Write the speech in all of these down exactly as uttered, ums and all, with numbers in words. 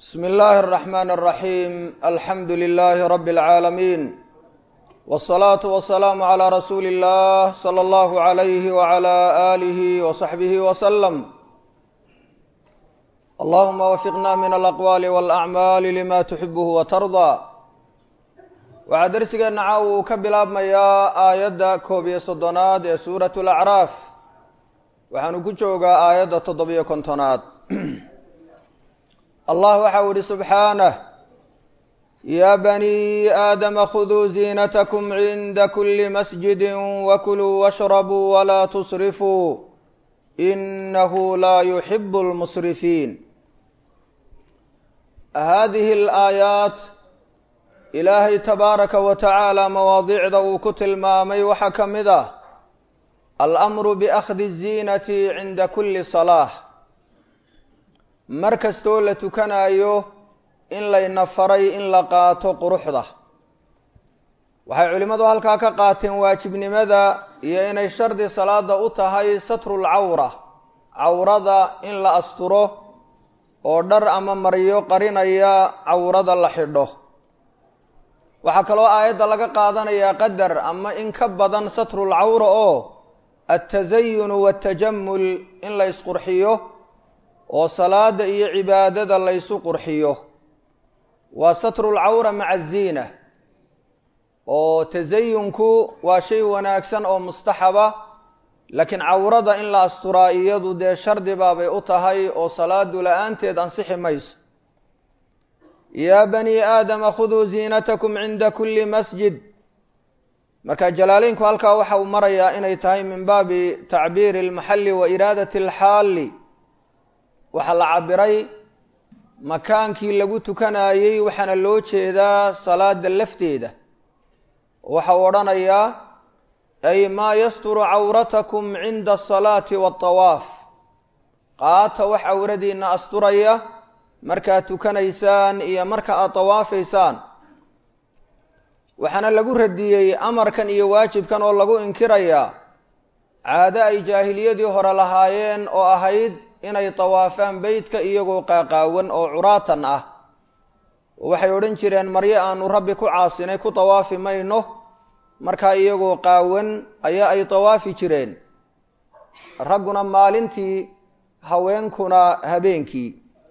بسم الله الرحمن الرحيم الحمد لله رب العالمين والصلاة والسلام على رسول الله صلى الله عليه وعلى آله وصحبه وسلم اللهم وفقنا من الأقوال والأعمال لما تحبه وترضى waxaa darsigeena caawa uu ka bilaabmayaa aayadda koob iyo soddonaad ee suuratu alacraaf waxaanu ku joogaa aayadda toddobiyo kontonaad allah waxa uu yihi subxaanah ya bani aadama khuduu ziinatakum cinda kulli masjidin wakuluu washrabuu walaa tusrifuu inahu laa yuxibu lmusrifiin hadihi alaayaat ilaahay tabaaraka wa tacaala mawaadiicda uu ku tilmaamay waxaa ka mid ah alamru biakhdi الziinati cinda kuli salaah mar kastoo la tukanayo in layna faray in la qaato quruxda waxay culimmadu halkaa ka qaateen waajibnimada iyo inay shardi salaada u tahay satru lcawra cawrada in la asturo oo dhar ama maryo qarinaya cawrada la xidho waxaa kaloo aayadda laga qaadanayaa qadar ama in ka badan satrul cawra oo atazayun watajamul in la isqurxiyo oo salaada iyo cibaadada la isu qurxiyo waa satrul cawra maca aziina oo tazayunku waa shay wanaagsan oo mustaxaba laakiin cawrada in la asturaa iyadu dee shardi baabay u tahay oo salaadu la-aanteed ansixi mayso ya bani aadama khuduu ziinatakum cinda kuli masjid marka jalaaleynku halkaa waxa uu marayaa inay tahay min baabi tacbiiri almaxalli wa iraadati alxaali waxaa la cabiray makaankii lagu tukanayey waxaana loo jeedaa salaada lafteeda waxa uu odhanayaa ay maa yasturu cawratakum cinda asalaati waatawaaf qaata wax cawradiina asturaya markaad tukanaysaan iyo marka aad tawaafaysaan waxaana lagu radiyey amarkan iyo waajibkan oo lagu inkirayaa caado ay jaahiliyadii hore lahaayeen oo ahayd inay tawaafaan beytka iyagoo qaaqaawan oo curaatan ah waxay odhan jireen maryo aanu rabbi ku caasinay ku tawaafi mayno markaa iyagoo qaawan ayaa ay tawaafi jireen ragguna maalintii haweenkuna habeenkii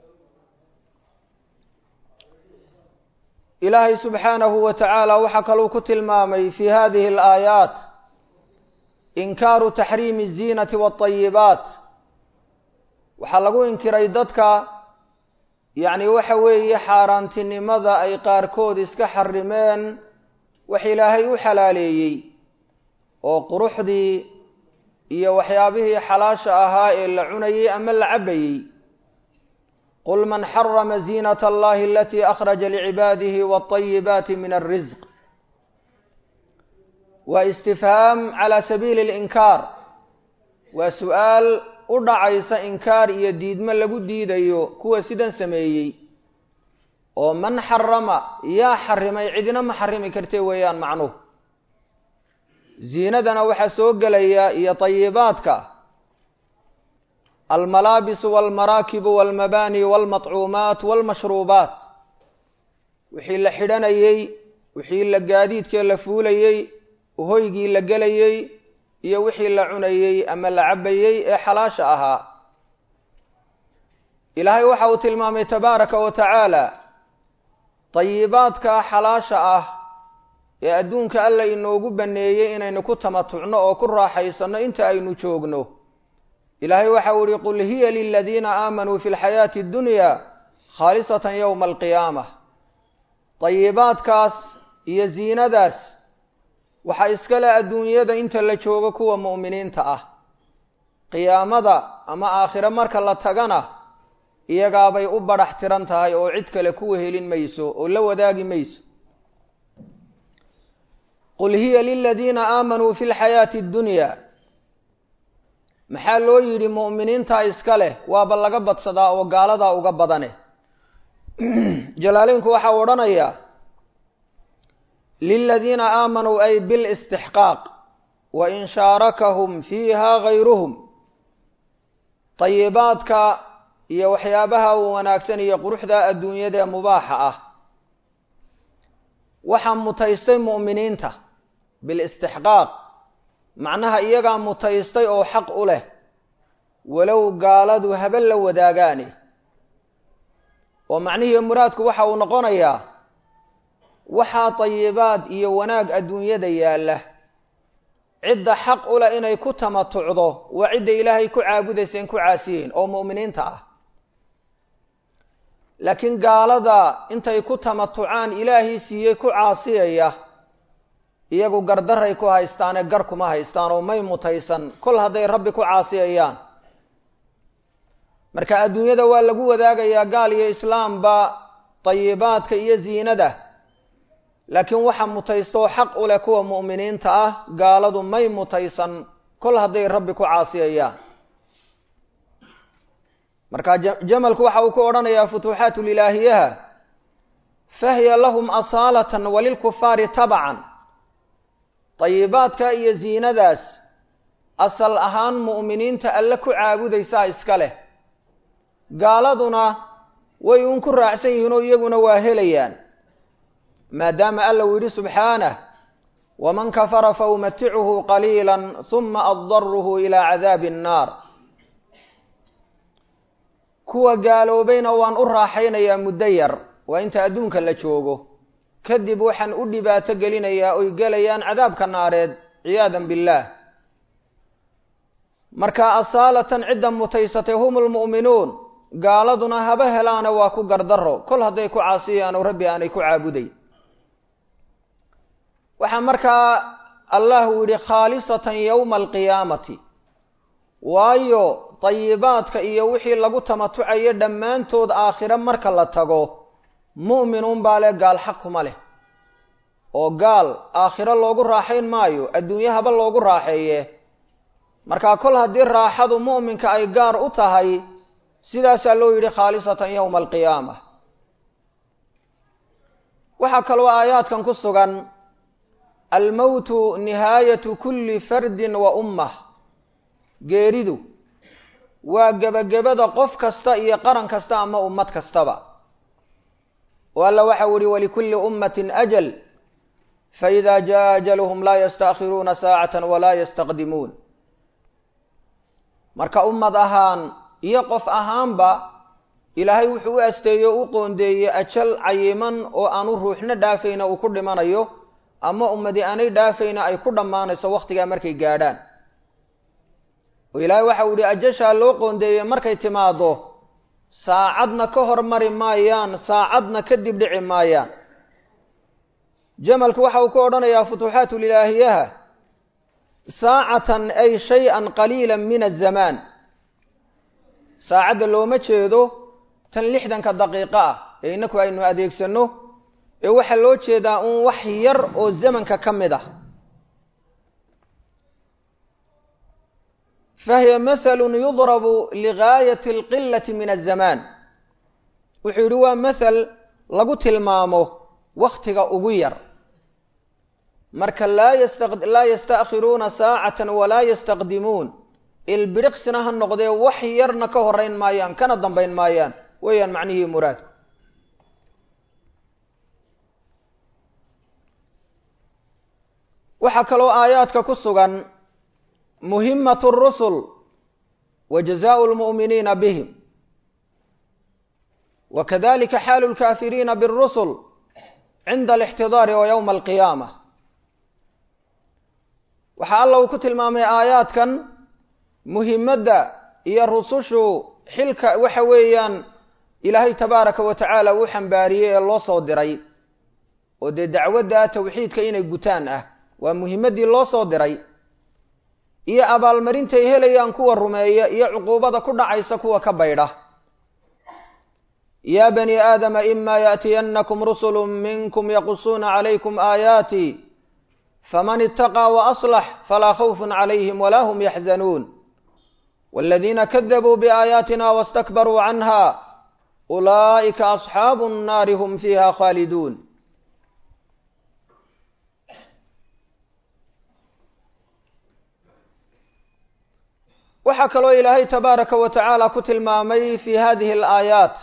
ilaahay subxaanahu wa tacaala waxaa kaluu ku tilmaamay fi hadihi alaayaat inkaaru taxriimi الziinati waاطayibaat waxaa lagu inkiray dadka yacni waxa weeye xaaraantinimada ay qaarkood iska xarimeen wax ilaahay u xalaaleeyey oo quruxdii iyo waxyaabihii xalaasha ahaa ee la cunayey ama la cabbayey qul man xarama ziinat allahi alatii akhraja licibaadihi waاطayibaati min alrisq waa istifhaam cala sabiili اlinkaar waa su-aal u dhacaysa inkaar iyo diidmo lagu diidayo kuwa sidan sameeyey oo man xarama yaa xarimay cidina ma xarimi kartee weeyaan macnuhu ziinadana waxaa soo gelaya iyo tayibaadka almalaabisu walmaraakibu walmabaani walmaطcuumaat walmashruubaat wixii la xidhanayey wixii la gaadiidkee la fuulayey hoygii la gelayey iyo wixii la cunayey ama la cabbayey ee xalaasha ahaa ilaahay waxa uu tilmaamay tabaaraka wa tacaala tayibaadka xalaasha ah ee adduunka alla inoogu baneeyey inaynu ku tamatucno oo ku raaxaysanno inta aynu joogno ilaahay waxa uu yihi qul hiya liladiina aamanuu fi lxayaati اddunya khaalisatan yowma alqiyaamah tayibaadkaas iyo ziinadaas waxaa iskale adduunyada inta la joogo kuwa mu'miniinta ah qiyaamada ama aakhire marka la tagana iyagaabay u badhax tiran tahay oo cid kale kuwa helin mayso oo la wadaagi mayso qul hiya liladiina aamanuu fi lxayaati اddunya maxaa loo yidhi mu'miniinta iska leh waaba laga badsadaa oo gaaladaa uga badane jalaaleynku waxa uu odhanayaa liladiina aamanuu ay bilistixqaaq wa in shaarakahum fiiha gayruhum tayibaadka iyo waxyaabaha wanaagsan iyo quruxda adduunyada ee mubaaxa ah waxa mutaystay mu'miniinta bil istixqaaq macnaha iyaga mutaystay oo xaq u leh walow gaaladu habal la wadaagaani oo macnaheedu muraadku waxa uu noqonayaa waxa tayibaad iyo wanaag adduunyada yaala cidda xaq u leh inay ku tamatucdo waa cidda ilaahay ku caabudayseen ku caasiyeen oo mu'miniinta ah laakiin gaalada intay ku tamatucaan ilaahay siiyey ku caasiyaya iyagu gardaray ku haystaan ee gar kuma haystaan oo may mutaysan kol hadday rabbi ku caasiyayaan marka adduunyada waa lagu wadaagayaa gaal iyo islaamba tayibaadka iyo ziinada laakiin waxa mutaysto xaq u leh kuwa mu'miniinta ah gaaladu may mutaysan kol hadday rabbi ku caasiyayaan marka jamalku waxa uu ku oranayaa futuuxaatul ilaahiyaha fahiya lahum asaalatan walilkufaari tabcan tayibaadka iyo ziinadaas asal ahaan mu'miniinta alle ku caabudaysaa iska leh gaaladuna way uun ku raacsan yihiin oo iyaguna waa helayaan maadaama alla uu yidhi subxaanah waman kafara faumaticuhu qaliila huma addaruhu ilaa cadaabi annaar kuwa gaaloobayna waan u raaxaynayaa muddo yar waa inta adduunka la joogo kadib waxaan u dhibaato gelinayaa oy gelayaan cadaabka naareed ciyaadan billaah marka asaalatan cidda mutaysatay hum lmu'minuun gaaladuna haba helaana waa ku gardaro kol hadday ku caasiyaan oo rabbi aanay ku caabuday waxaa markaa allah uu yidhi khaalisatan yowma alqiyaamati waayo tayibaadka iyo wixii lagu tamatucayo dhammaantood aakhiro marka la tago mu'minuun baa leh gaal xaq kuma leh oo gaal aakhiro loogu raaxayn maayo adduunye haba loogu raaxeeye markaa kol haddii raaxadu mu'minka ay gaar u tahay sidaasaa loo yidhi khaalisatan yowma alqiyaama waxaa kaloo aayaadkan ku sugan almowtu nihaayatu kulli fardin wa ummah geeridu waa gebagabada qof kasta iyo qaran kasta ama ummad kastaba oo alla waxa uu yihi walikulli ummatin ajal faidaa jaa ajaluhum laa yastaakhiruuna saacatan walaa yastaqdimuun marka ummad ahaan iyo qof ahaanba ilaahay wuxuu u asteeyo u qoondeeyey ajal cayiman oo aanu ruuxna dhaafayna uu ku dhimanayo ama ummadi aanay dhaafayna ay ku dhammaanayso wakhtigaa markay gaadhaan oo ilaahay waxa uu yihi ajashaa loo qoondeeyey markay timaado saacadna ka hormari maayaan saacadna kadib dhici maayaan jamalku waxa uu ku odhanayaa futuuxaatul ilaahiyaha saacatan ay shay-an qaliila min azamaan saacadda looma jeedo tan lixdanka daqiiqo ah ee innaku aynu adeegsanno ee waxaa loo jeedaa uun wax yar oo zamanka ka mid ah fahiya mathalun yudrabu ligaayati alqilati min azamaan wuxuu yidhi waa mathal lagu tilmaamo wakhtiga ugu yar marka laa yasta laa yastaakhiruuna saacatan walaa yastaqdimuun ilbiriqsina ha noqdee wax yarna ka horeyn maayaan kana dambayn maayaan weeyaan macnihii muraadku waxaa kaloo aayaadka ku sugan muhimatu rusul wa jazaau lmu'miniina bihim wa kadalika xaalu lkaafiriina biاrusul cinda alixtidaari wa yowma alqiyaama waxaa alla uu ku tilmaamay aayaadkan muhimadda iyo rusushu xilka waxa weeyaan ilaahay tabaaraka wa tacaala uu xambaariyey ee loo soo diray oo dee dacwadda tawxiidka inay gutaan ah waa muhimaddii loo soo diray iyo abaalmarintay helayaan kuwa rumeeya iyo cuquubada ku dhacaysa kuwa ka baydha yaa bani aadama ima yaأtiyannakum rusulu minkum yaqusuuna calaykum aayaatii faman itaqaa waaslax falaa khawfun calayhim walaa hum yaxzanuun wاladiina kadabuu biaayaatina wastakbaruu canha ulaa'ika asxaabu الnaari hum fiiha khaaliduun waxaa kaloo ilaahay tabaaraka wa tacaala ku tilmaamay fi hadihi alaayaat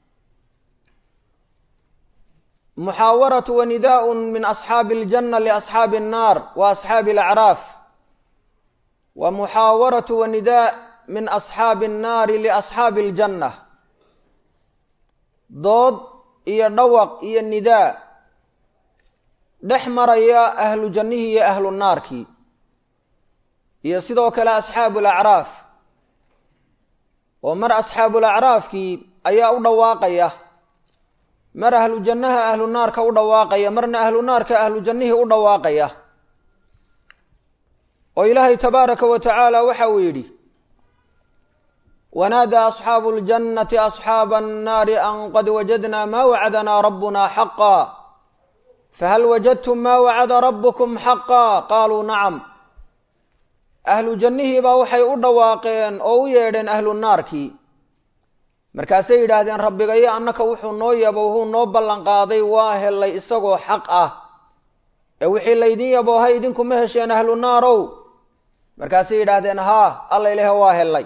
muxaawaratu wa nidaa'un min asxaabi aljanna liasxaabi annaar wa asxaabi alacraaf wa muxaawaratu wa nidaa' min asxaabi annaari liasxaabi aljanna. dood iyo dhawaq iyo nidaa dhex maraya ahlu jannihii iyo ahlu naarkii iyo sidoo kale asxaabu alacraaf, oo mar asxaabu alacraafkii ayaa u dhawaaqaya, mar ahlu jannaha ahlu naarka u dhawaaqaya, marna ahlu naarka ahlu jannihii u dhawaaqaya. oo ilaahay tabaaraka wa tacaala waxa uu yidhi wanaadaa asxaabu ljannati asxaaba annaari an qad wajadnaa maa wacadanaa rabbunaa xaqa fahal wajadtum maa wacada rabbukum xaqa qaaluu nacam. ahlu jannihii baa waxay u dhawaaqeen oo u yeedheen ahlu naarkii, markaasay yidhaahdeen rabbigayo annaka wuxuu noo yabo wuxuu noo ballan qaaday waa helay isagoo xaq ah, ee wixii laydin yaboohay idinkuma hesheen ahlu naarow? markaasay yidhaahdeen haa, alla ilaah waa helay.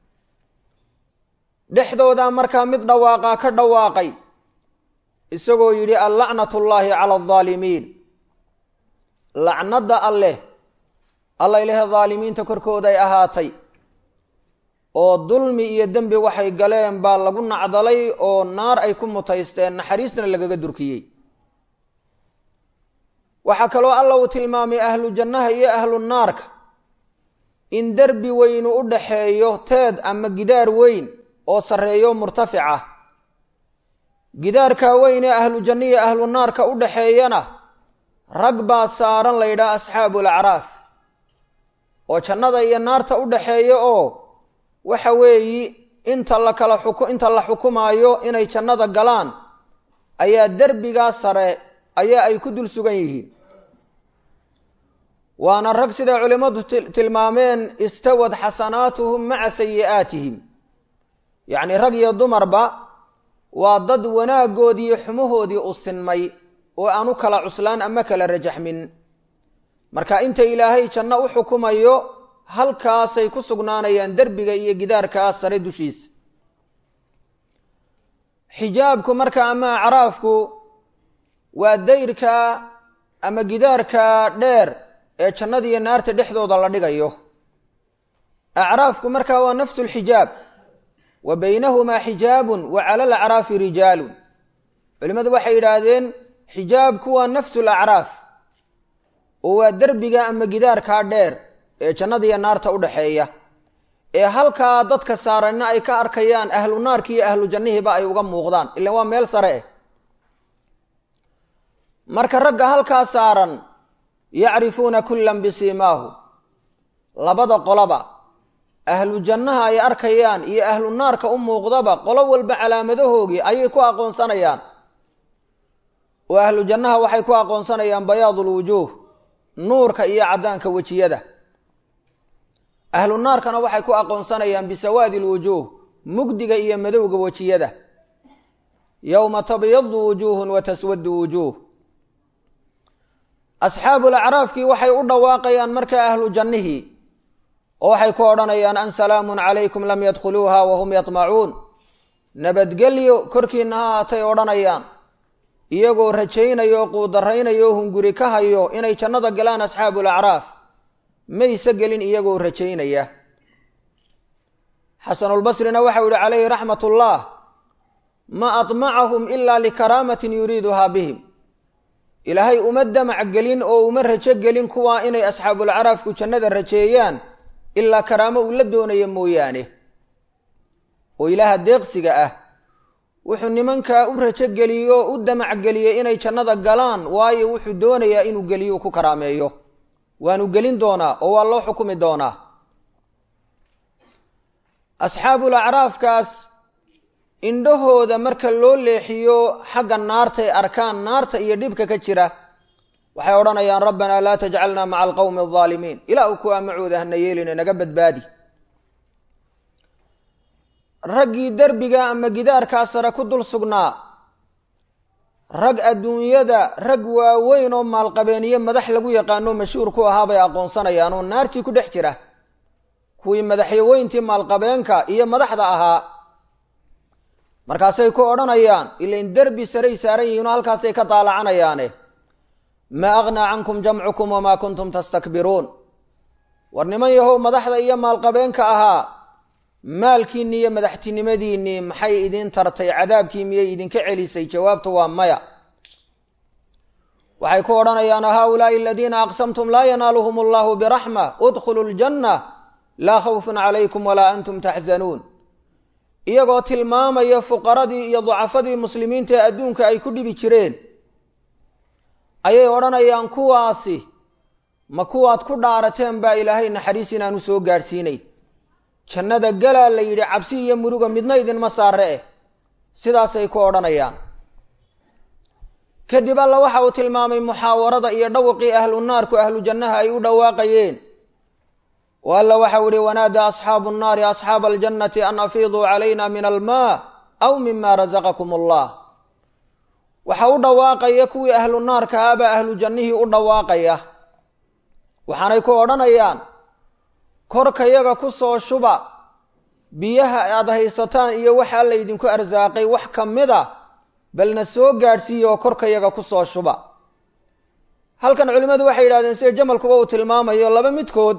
dhexdoodaa markaa mid dhawaaqaa ka dhawaaqay isagoo yidhi allacnatullaahi cala aldaalimiin, lacnadda alleh alla ilaah daalimiinta korkooday ahaatay, oo dulmi iyo dembi waxay galeen baa lagu nacdalay oo naar ay ku mutaysteen, naxariisna lagaga durkiyey. waxaa kaloo alla uu tilmaamay ahlu jannaha iyo ahlu naarka in derbi weynu u dhaxeeyo teed ama gidaar weyn oo sarreeyo murtafic ah. gidaarkaa weyn ee ahlu janna iyo ahlu naarka u dhaxeeyana rag baa saaran la yidhaha asxaabu alacraaf, oo jannada iyo naarta u dhaxeeya, oo waxa weeyi inta la kala xuku inta la xukumaayo inay jannada galaan ayaa derbigaa sare ayaa ay ku dul sugan yihiin. waana rag siday culimmadu tilmaameen istawad xasanaatuhum maca sayi'aatihim, yacni rag iyo dumarba waa dad wanaaggoodii iyo xumahoodii u sinmay oo aan u kala cuslaan ama kala rajaxmin. marka inta ilaahay janno u xukumayo halkaasay ku sugnaanayaan derbiga iyo gidaarkaa sare dushiisa. xijaabku marka ama acraafku waa dayrka ama gidaarka dheer ee jannada iyo naarta dhexdooda la dhigayo. acraafku markaa waa nafsu lxijaab, wa baynahumaa xijaabun wa cala alacraafi rijaalun. culimmadu waxay yidhaahdeen xijaabku waa nafsu lacraaf, oo waa derbiga ama gidaarkaa dheer ee jannada iyo naarta u dhaxeeya, ee halkaa dadka saaranna ay ka arkayaan ahlu naarki iyo ahlu jannihiiba ay uga muuqdaan, ilaan waa meel sare eh. marka ragga halkaa saaran yacrifuuna kullan bisiimaahu, labada qoloba ahlu jannaha ay arkayaan iyo ahlu naarka u muuqdaba qolo walba calaamadahoogii ayay ku aqoonsanayaan. oo ahlu jannaha waxay ku aqoonsanayaan bayaadul wujuuh, nuurka iyo caddaanka wejiyada. ahlu naarkana waxay ku aqoonsanayaan bisawaadi lwujuuh, mugdiga iyo madowga wejiyada. yowma tabyadu wujuuhun wa taswadu wujuuh. asxaabu lacraafkii waxay u dhawaaqayaan markaa ahlu jannihii, oo waxay ku odhanayaan an salaamun calaykum lam yadkhuluuha wahum yatmacuun, nabadgelyo korkiina ha haatay odhanayaan, iyagoo rajaynayo quudaraynayo hunguri ka hayo inay jannada galaan. asxaabu lacraaf mayse gelin iyagoo rajaynaya. xasanulbasrina waxau yihi calayhi raxmat ullah ma admacahum ilaa likaraamatin yuriiduhaa bihim, ilaahay uma damac gelin oo uma rajo gelin kuwaa inay asxaabulacraafku jannada rajeeyaan ilaa karaamo uu la doonaya mooyaane. oo ilaaha deeqsiga ah wuxuu nimankaa u rajo geliyo o u damac geliyey inay jannada galaan, waayo wuxuu doonayaa inuu geliyo ku karaameeyo. waanu gelin doonaa oo waa loo xukumi doonaa. asxaabulacraafkaas indhahooda marka loo leexiyo xagga naartay arkaan naarta iyo dhibka ka jira, waxay odhanayaan rabbanaa laa tajcalnaa maca alqawmi aldaalimiin, ilaahu kuwaa macooda hana yeeline naga badbaadi. raggii derbiga ama gidaarkaa sare ku dul sugnaa, rag adduunyada rag waaweyn oo maalqabeeniye madax lagu yaqaano mashhuur ku ahaa bay aqoonsanayaan oo naartii ku dhex jira, kuwii madaxyaweyntii maalqabeenka iyo madaxda ahaa markaasay ku odhanayaan ilain derbi saray saaran yihiin oo halkaasay ka daalacanayaane maa aghnaa cankum jamcukum wamaa kuntum tastakbiruun war niman yahow madaxda iyo maalqabeenka ahaa maalkiinni iyo madaxtinimadiinnii maxay idin tartay cadaabkii miyay idinka celisay jawaabtu waa maya waxay ku odhanayaan haulaai aladiina aqsamtum laa yanaaluhum allahu biraxma udkhulu ljanna laa khawfun calaykum walaa antum taxzanuun iyagoo tilmaamaya fuqaradii iyo ducafadii muslimiinta ee adduunka ay ku dhibi jireen ayay odhanayaan kuwaasi ma kuwaad ku dhaarateen baa ilaahay naxariis inaanu soo gaadhsiinay jannada galaa la yidhi cabsi iyo muruga midna idinma saare eh sidaasay ku odhanayaan kadib alla waxa uu tilmaamay muxaawarada iyo dhawqii ahlu naarku ahlu jannaha ay u dhawaaqayeen oo alla waxa uu yihi wanaadaa asxaabu nnaari asxaaba aljannati an afiiduu calayna min almaa aw mima razaqakum allah waxa u dhawaaqaya kuwii ahlu naarka ahaabaa ahlu jannihii u dhawaaqaya waxaanay ku odhanayaan korkayaga ku soo shuba biyaha aad haysataan iyo waxa alla idinku arsaaqay wax ka mid a balna soo gaadhsiiya oo korkayaga ku soo shuba halkan culimmadu waxay yidhahdeen sida jamalkuba uu tilmaamayo laba midkood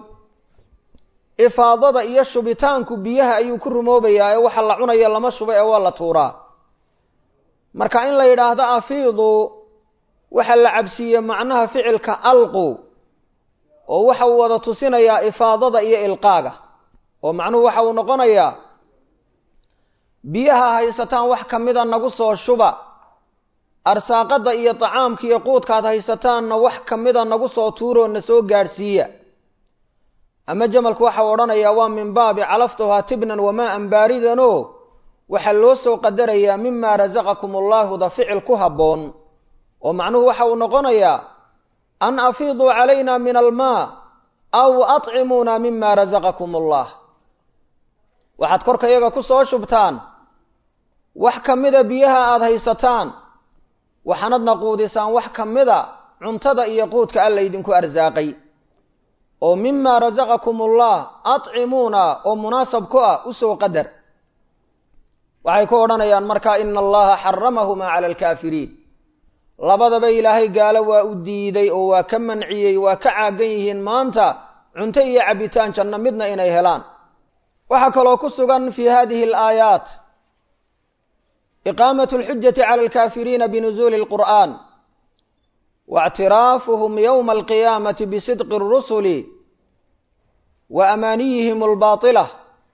ifaadada iyo shubitaanku biyaha ayuu ku rumoobayaa ee waxa la cunaya lama shuba ee waa la tuuraa marka in la yidhaahdo afiidu waxa la cabsiiye macnaha ficilka alqu oo waxa uu wada tusinayaa ifaadada iyo ilqaaga oo macnuhu waxa uu noqonayaa biyaha haysataan wax ka mida nagu soo shuba arsaaqada iyo tacaamka iyo quudkaad haysataanna wax ka mida nagu soo tuuroo na soo gaadhsiiya ama jamalku waxa uu odhanayaa waa min baabi calaftuhaa tibnan wamaa-an baaridanoo waxaa loo soo qadarayaa mima rasaqakum allahu da ficil ku habboon oo macnuhu waxa uu noqonayaa an afiiduu calayna min almaa aw atcimuuna mima rasaqakum allah waxaad korkayaga ku soo shubtaan wax ka mida biyaha aada haysataan waxaanadna quudisaan wax ka mida cuntada iyo quudka alla idinku arsaaqay oo mima rasaqakum allah atcimuuna oo munaasab ku ah u soo qadar waxay ku odhanayaan markaa ina allaha xaramahumaa cala alkaafiriin labadaba ilaahay gaalo waa u diiday oo waa ka manciyey waa ka caagan yihiin maanta cunto iyo cabitaan janno midna inay helaan waxaa kaloo ku sugan fi hadihi alaayaat iqaamatu alxujati cala alkaafiriina binuzuuli alqur'aan waictiraafuhum yowma alqiyaamati bisidqi alrusuli wa amaaniyihim albaatila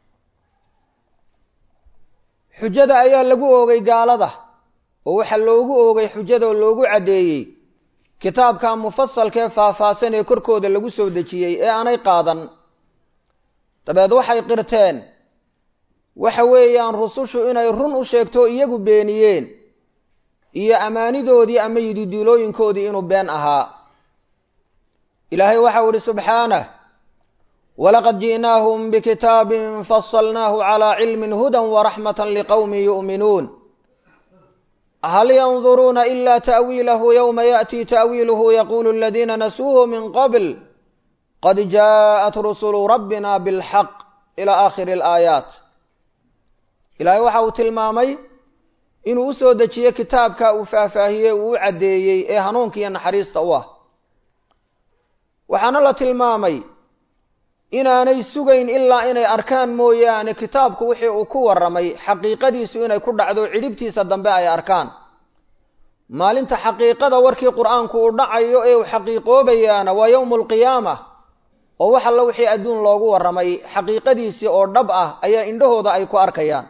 xujada ayaa lagu oogay gaalada oo waxaa loogu oogay xujadoo loogu caddeeyey kitaabka mufasalkee faahfaahsan ee korkooda lagu soo dejiyey ee aanay qaadan dabeed waxay qirteen waxa weeyaan rusushu inay run u sheegto iyagu beeniyeen iyo amaanidoodii ama yididiilooyinkoodii inuu been ahaa ilaahay waxa uu ihi subxaanah walaqad ji'naahum bikitaabin fasalnaahu calaa cilmin hudan waraxmatan liqowmin yu'minuun hal yanduruuna ila ta'wiilahu yowma ya'tii ta'wiiluhu yaquulu aladiina nasuuhu min qabl qad jaءat rusulu rabbina bilxaq ila aakhiri alaayaat ilaahay waxa uu tilmaamay inuu u soo dejiye kitaabka uu faahfaahiyey uu u caddeeyey ee hanuunka iyo naxariista u ah waxaana la tilmaamay inaanay sugayn ilaa inay arkaan mooyaane kitaabku wixii uu ku warramay xaqiiqadiisu inay ku dhacdo cidhibtiisa dambe ay arkaan maalinta xaqiiqada warkii qur'aanku uu dhacayo ee uu xaqiiqoobayaana waa yowmu alqiyaama oo wax alla wixii adduun loogu warramay xaqiiqadiisii oo dhab ah ayaa indhahooda ay ku arkayaan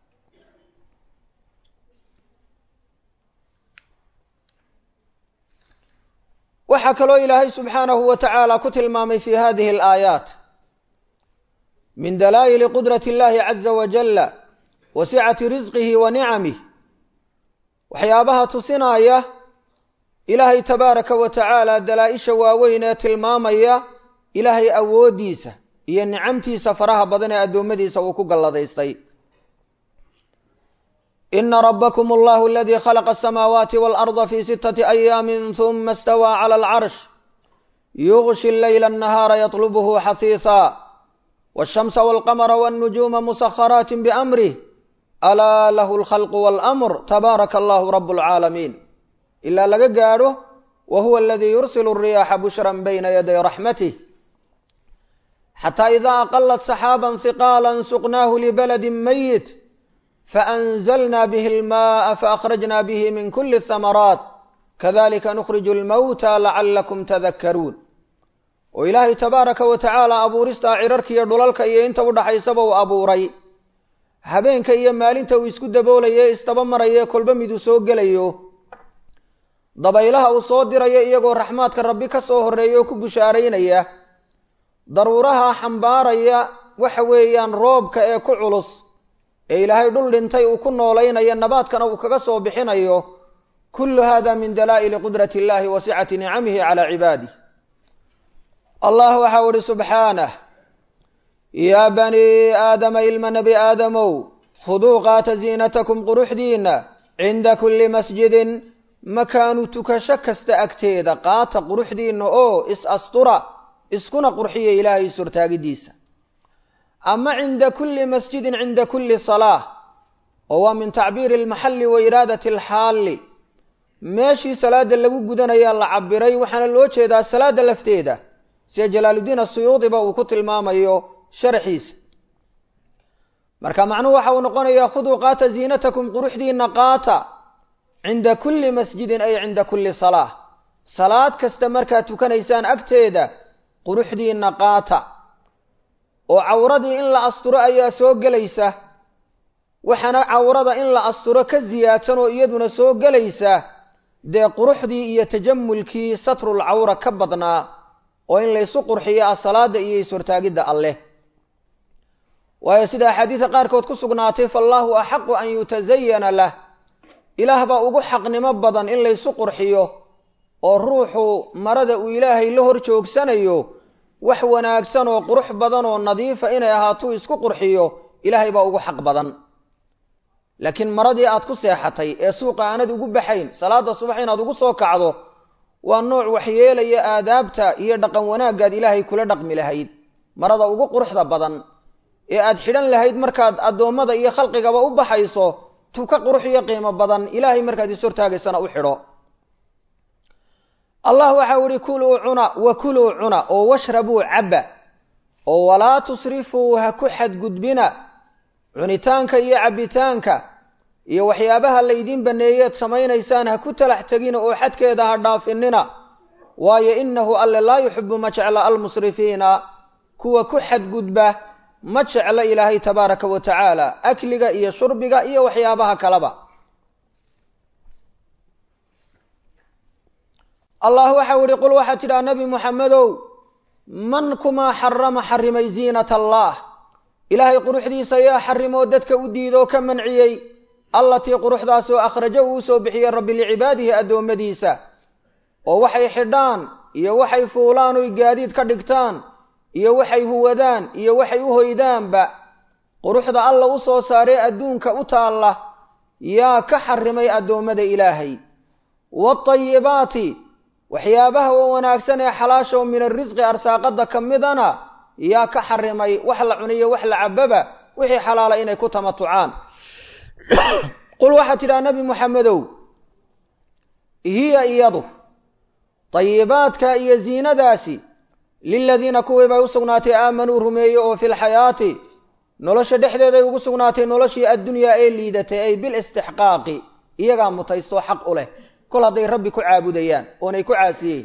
waxaa kaloo ilaahay subxaanahu wa tacaala ku tilmaamay fi hadihi alaayaat min dalaa'ili qudrati illahi caza wajalla wa sicati risqihi wa nicamih waxyaabaha tusinaya ilaahay tabaaraka wa tacaala dalaa-isha waaweyn ee tilmaamaya ilaahay awooddiisa iyo nicamtiisa faraha badan ee addoommadiisa uu ku galladaystay ina rabbakum allahu aladii khalaqa asamaawaati waalarda fi sittati ayaamin huma istawaa cala alcarsh yugshi allayla annahaara yatlubuhu xasiisaa والشمس والقمر والنجوم مسخرات بأمره ألا له الخلق والأمر تبارك الله رب العالمين إلا لقاره وهو الذي يرسل الرياح بشرا بين يدي رحمته حتى إذا أقلت سحابا ثقالا سقناه لبلد ميت فأنزلنا به الماء فأخرجنا به من كل الثمرات كذلك نخرج الموتى لعلكم تذكرون وإلهي تبارك وتعالى أبو رستا عررك يدلالك إيا انت ودحيسب وأبو ري هبينك إيا مالنت ويسكد بولي استبمر إيا كل بمدو سوق ليو ضبيلها وصودر إيا إيا رحماتك ربك صوهر إيا كبشارين إيا ضرورها حنبار إيا وحويان روبك إيا كعلص إلهي دل انتي وكنا لين إيا النبات كانوا كغسوا بحين إيا كل هذا من دلائل قدرة الله وسعة نعمه على عباده الله وحور سبحانه يا بني آدم إلما نبي آدم خذوا قات زينتكم قرح دين عند كل مسجد مكان تكشك استأكتيد قات قرح دين أو إس أسطرة إسكن قرحية إلهي سرتاق ديسة أما عند كل مسجد عند كل صلاة هو من تعبير المحل وإرادة الحال ماشي صلاة اللي قدنا يلا عبري وحنا الوجه دا صلاة لفتيده سي جلال الدين السيوطي با uu ku tilmaamayo sharxiisa marka macnuhu waxa uu noqonayaa khuduu qaata ziinatakum quruxdiina qaata cinda kulli masjidin ay cinda kulli salaah salaad kasta markaa tukanaysaan agteeda quruxdiina qaata oo cawradii in la asturo ayaa soo galaysa waxana cawrada in la asturo ka ziyaadsan oo iyaduna soo galaysa de quruxdii iyo tajammulkii satrul cawra ka badnaa oo in la isu qurxiyo salaada iyo surtaagida alle waayo sida xadiis qaarkood ku sugnaatay fallahu ahqqu an yutazayyana lah ilaah ba ugu xaqnimo badan in la isu qurxiyo oo ruuxu marada uu ilaahay la hor joogsanayo wax wanaagsan oo qurux badan oo nadiif ah inay ahaato isku qurxiyo ilaahay ba ugu xaq badan laakiin maradii aad ku seexatay ee suuqa aanad ugu baxayn salaada subax inaad ugu soo kacdo waa nooc waxyeelaya aadaabta iyo dhaqan wanaaggaad ilaahay kula dhaqmi lahayd marada ugu quruxda badan ee aad xidhan lahayd markaad adoomada iyo khalqigaba u baxayso tu ka qurux iyo qiimo badan ilaahay markaad is hortaagaysana u xidho allah waxa uu kulu cuna wa kulu cuna oo washrabu abba oo wala tusrifu ha ku xad gudbina cunitaanka iyo cabitaanka iyo waxyaabaha la idin baneeyay sameeynaysan ha ku talax tagina oo xadkeeda ha dhaafinina waayo innahu alla la yuhibbu maj'ala al-musrifina kuwa ku xad gudba maj'ala ilaahi tabaaraka wa ta'ala akliga iyo shurbiga iyo waxyaabaha kalaba allah waxa uu qul waxa tira nabi muhammadow man kuma harrama harrimay zinata allah ilaahi quruxdiisa ya harrimo dadka u diido ka manciyay allatii quruxdaasoo akhrajo uu soo bixiyay rabbi liibaadihi adoomadiisa oo waxay xidhaan iyo waxay fuulaan oo gaadiid ka dhigtaan iyo waxay huwadaan iyo waxay u hoydaanba quruxda alla u soo saaray adduunka u taala yaa ka xarimay adoomada ilaahay wat-tayyibaati waxyaabaha wanaagsan ee xalaasho min arrisqi arsaaqada kamidana yaa ka xarimay wax la cuniyo wax la cababa wixii xalaala inay ku tamatucaan قل واحد إلى نبي محمد هي إيضو طيباتك إيا زينة داسي للذين كويبا يسغناتي آمنوا رميئوا في الحياة نولش دحدة يسغناتي نولش الدنيا أي ليدتي أي بالاستحقاق إيا قام متيسو حق له كل هذا ربي كعابديان وني كعاسيه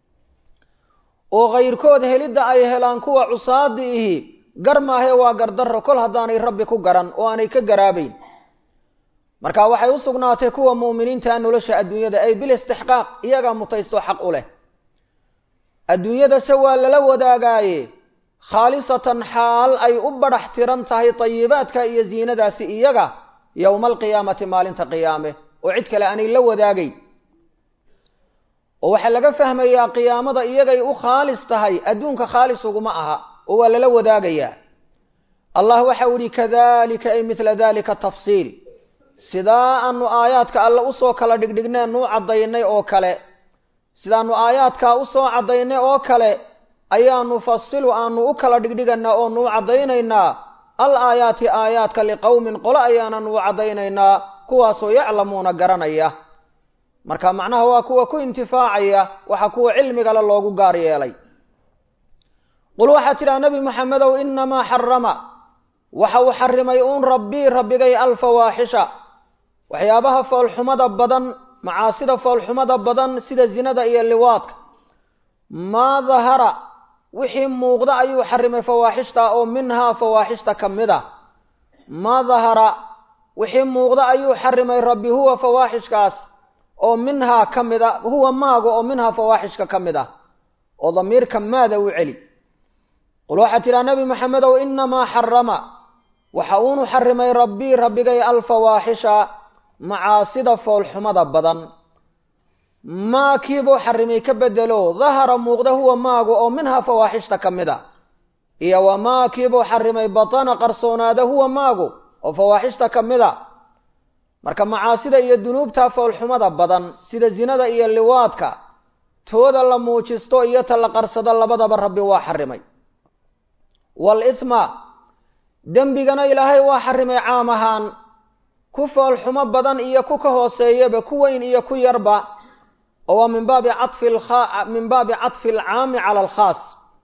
وغير كود هلد أي هلان كوا عصاده قرما هوا قردر كل هذا ربي كقرن واني كقرابين marka waxay u sugnaatay kuwa muuminiinta nolosha adduunyada ay bil istixqaaq iyaga mutaysto xaq u leh adduunyada sawa la wadaagaaye khalisatan hal ay u barax tiran tahay tayibaadka iyo ziinadaasi iyaga yawmal qiyaamati maalinta qiyaame oo cid kale aanay la wadaagay oo waxa laga fahmayaa qiyaamada iyaga ay u khalis tahay adduunka khalis ugu ma aha oo wala la wadaagaya allah waxa uu kadhalika ay mithla dhalika tafsiil sidaa aanu aayaadka alla u soo kala dhigdhignay nuu cadaynay oo kale sidaanu aayaadka u soo cadaynay oo kale ayaa nufasilu aanu u kala dhigdhiganaa oo nuu caddaynaynaa al aayaati aayaadka liqowmin qolo ayaanan u caddaynaynaa kuwaasoo yaclamuuna garanaya marka macnaha waa kuwa ku intifaacaya waxa kuwa cilmigale loogu gaar yeelay qul waxaa tidhaha nebi maxamedow inamaa xarama waxa uu xarimay uun rabbii rabbigay alfawaaxisha waxyaabaha foolxumada badan macaasida foolxumada badan sida zinada iyo liwaadka maa dahara wixii muuqda ayuu xarimay fawaaxishta oo minhaa fawaaxishta ka mid ah maa dahara wixii muuqda ayuu xarimay rabbi huwa fawaaxishkaas oo minhaa ka mid a huwa maaga oo minhaa fawaaxishka ka mid ah oo damiirka maada u celi qul waxaa tidhaha nebi maxamedow inamaa xarama waxa uunu xarimay rabbii rabbigay alfawaaxisha macaasida foolxumada badan maa kiibuu xarimay ka bedelo dahara muuqda huwa maagu oo minhaa fawaaxishta ka mid a iyo wamaa kiibuu xarimay batana qarsoonaada huwa maagu oo fawaaxishta ka mid a marka macaasida iyo dunuubta foolxumada badan sida zinada iyo liwaadka tooda la muujisto iyo ta la qarsado labadaba rabbi waa xarimay wal-ithma dembigana ilaahay waa xarimay caam ahaan ku foolxumo badan iyo ku ka hooseeyaba ku weyn iyo ku yarba oo waa min baabi catfi min baabi catfi alcaami cala alkhaas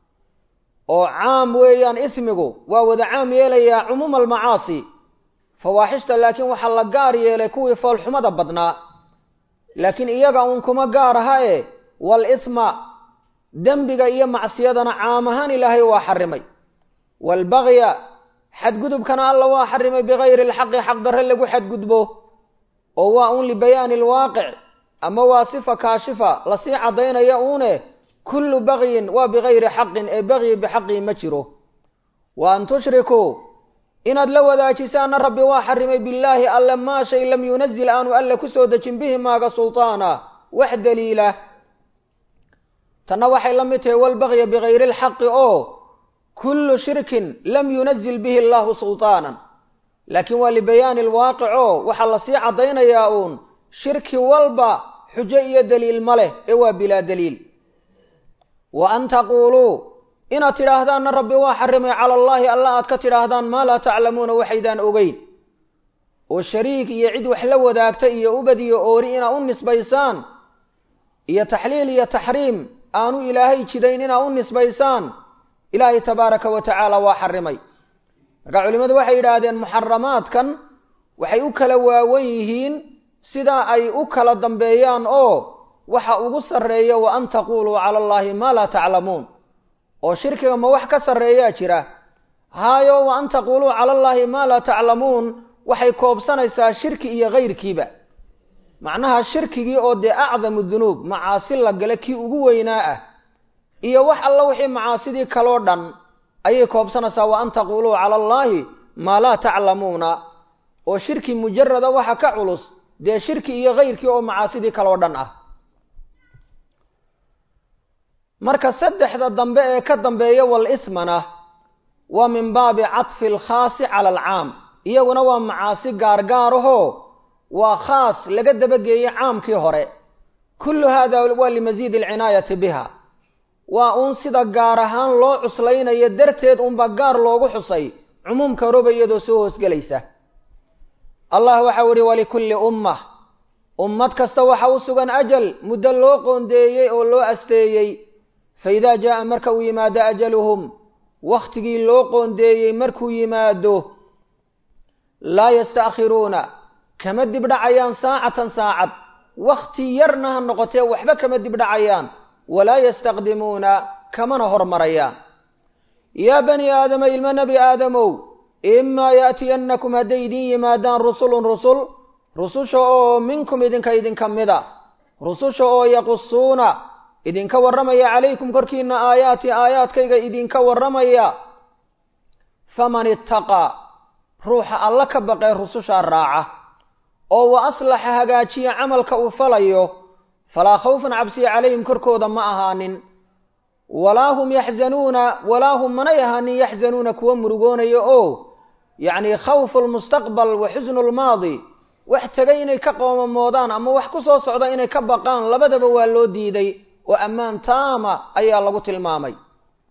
oo caam weeyaan ismigu waa wada caam yeelayaa cumuuma almacaasi fawaaxishta laakiin waxaa la gaar yeelay kuwii foolxumada badnaa laakiin iyaga uun kuma gaar aha e wal-ithma dembiga iyo macsiyadana caam ahaan ilaahay waa xarimay waalbagya xadgudubkana alla waa xarimay bigayri alxaqi xaq darre lagu xadgudbo oo waa uun libayaani alwaaqic ama waa sifa kaashifa lasii caddaynaya uune kullu bagyin waa bigayri xaqin ee bagyi bixaqii ma jiro wa an tushrikuu inaad la wadaajisaana rabbi waa xarimay billaahi alle maa shay lam yunazil aanu alle ku soo dejin bihi maaga sultaana wax daliila tanna waxay la mid tahay walbagya bigayri alxaqi oo kullu shirkin lam yunazil bihi allahu sultaanan laakiin waa libayaani alwaaqic oo waxaa lasii caddaynayaa uun shirki walba xujo iyo daliil ma leh ee waa bilaa daliil wa an taquuluu inaad tidhaahdaanna rabbi waa xarimay cala allaahi alla aad ka tidhaahdaan maa laa taclamuuna waxaydaan ogeyn oo shariik iyo cid wax la wadaagta iyo ubad iyo oori inaa u nisbaysaan iyo taxliil iyo taxriim aanu ilaahay jidayn inaa u nisbaysaan ilaahay tabaaraka wa tacaala waa xarimay marka culimmadu waxay yidhaahdeen muxaramaadkan waxay u kala waawan yihiin sidaa ay u kala dambeeyaan oo waxa ugu sarreeya wa an taquuluu cala allaahi maa laa taclamuun oo shirkiga ma wax ka sarreeyaa jira haayo wa an taquuluu cala allaahi maa laa taclamuun waxay koobsanaysaa shirki iyo kayrkiiba macnaha shirkigii oo dee acdamu dunuub macaasi la gale kii ugu weynaa ah iyo wax alla wixii macaasidii kaloo dhan ayay koobsanaysaa wa an taquuluu cala allaahi maa laa taclamuuna oo shirki mujarada waxa ka culus dee shirki iyo kayrkii oo macaasidii kaloo dhan ah marka saddexda dambe ee ka dambeeya wal-ithmana waa min baabi catfi alkhaasi cala alcaam iyaguna waa macaasi gaargaarahoo waa khaas laga dabageeyey caamkii hore kullu hada waa limasiidi alcinaayati biha waa uun sida gaar ahaan loo cuslaynayo darteed unba gaar loogu xusay cumuumka roba iyadoo soo hoosgelaysa allah waxau ihi walikulli ummah ummad kasta waxa u sugan ajal muddo loo qoondeeyey oo loo asteeyey fa idaa jaa'a marka uu yimaado ajaluhum wakhtigii loo qoondeeyey markuu yimaado laa yasta'khiruuna kama dibdhacayaan saacatan saacad wakhti yarna ha noqotee waxba kama dibdhacayaan walaa yastaqdimuuna kamana hormarayaan yaa bani aadama ilma nebi aadamow imaa yaatiyannakum hadday idin yimaadaan rusulun rusul rususha oo minkum idinka idinka mida rususha oo yaqusuuna idinka warramaya calaykum korkiina aayaati aayaadkayga idinka warramaya faman ittaqaa ruuxa alla ka baqee rusushaa raaca oo wa aslaxa hagaajiya camalka uu falayo falaa khawfan cabsiya calayhim korkooda ma ahaanin walaa hum yaxzanuuna walaa hum manay ahaanin yaxzanuuna kuwa murugoonaya oo yacni khawfu lmustaqbal wa xusnu lmaadi wax tegay inay ka qoomamoodaan ama wax ku soo socda inay ka baqaan labadaba waa loo diiday oo ammaan taama ayaa lagu tilmaamay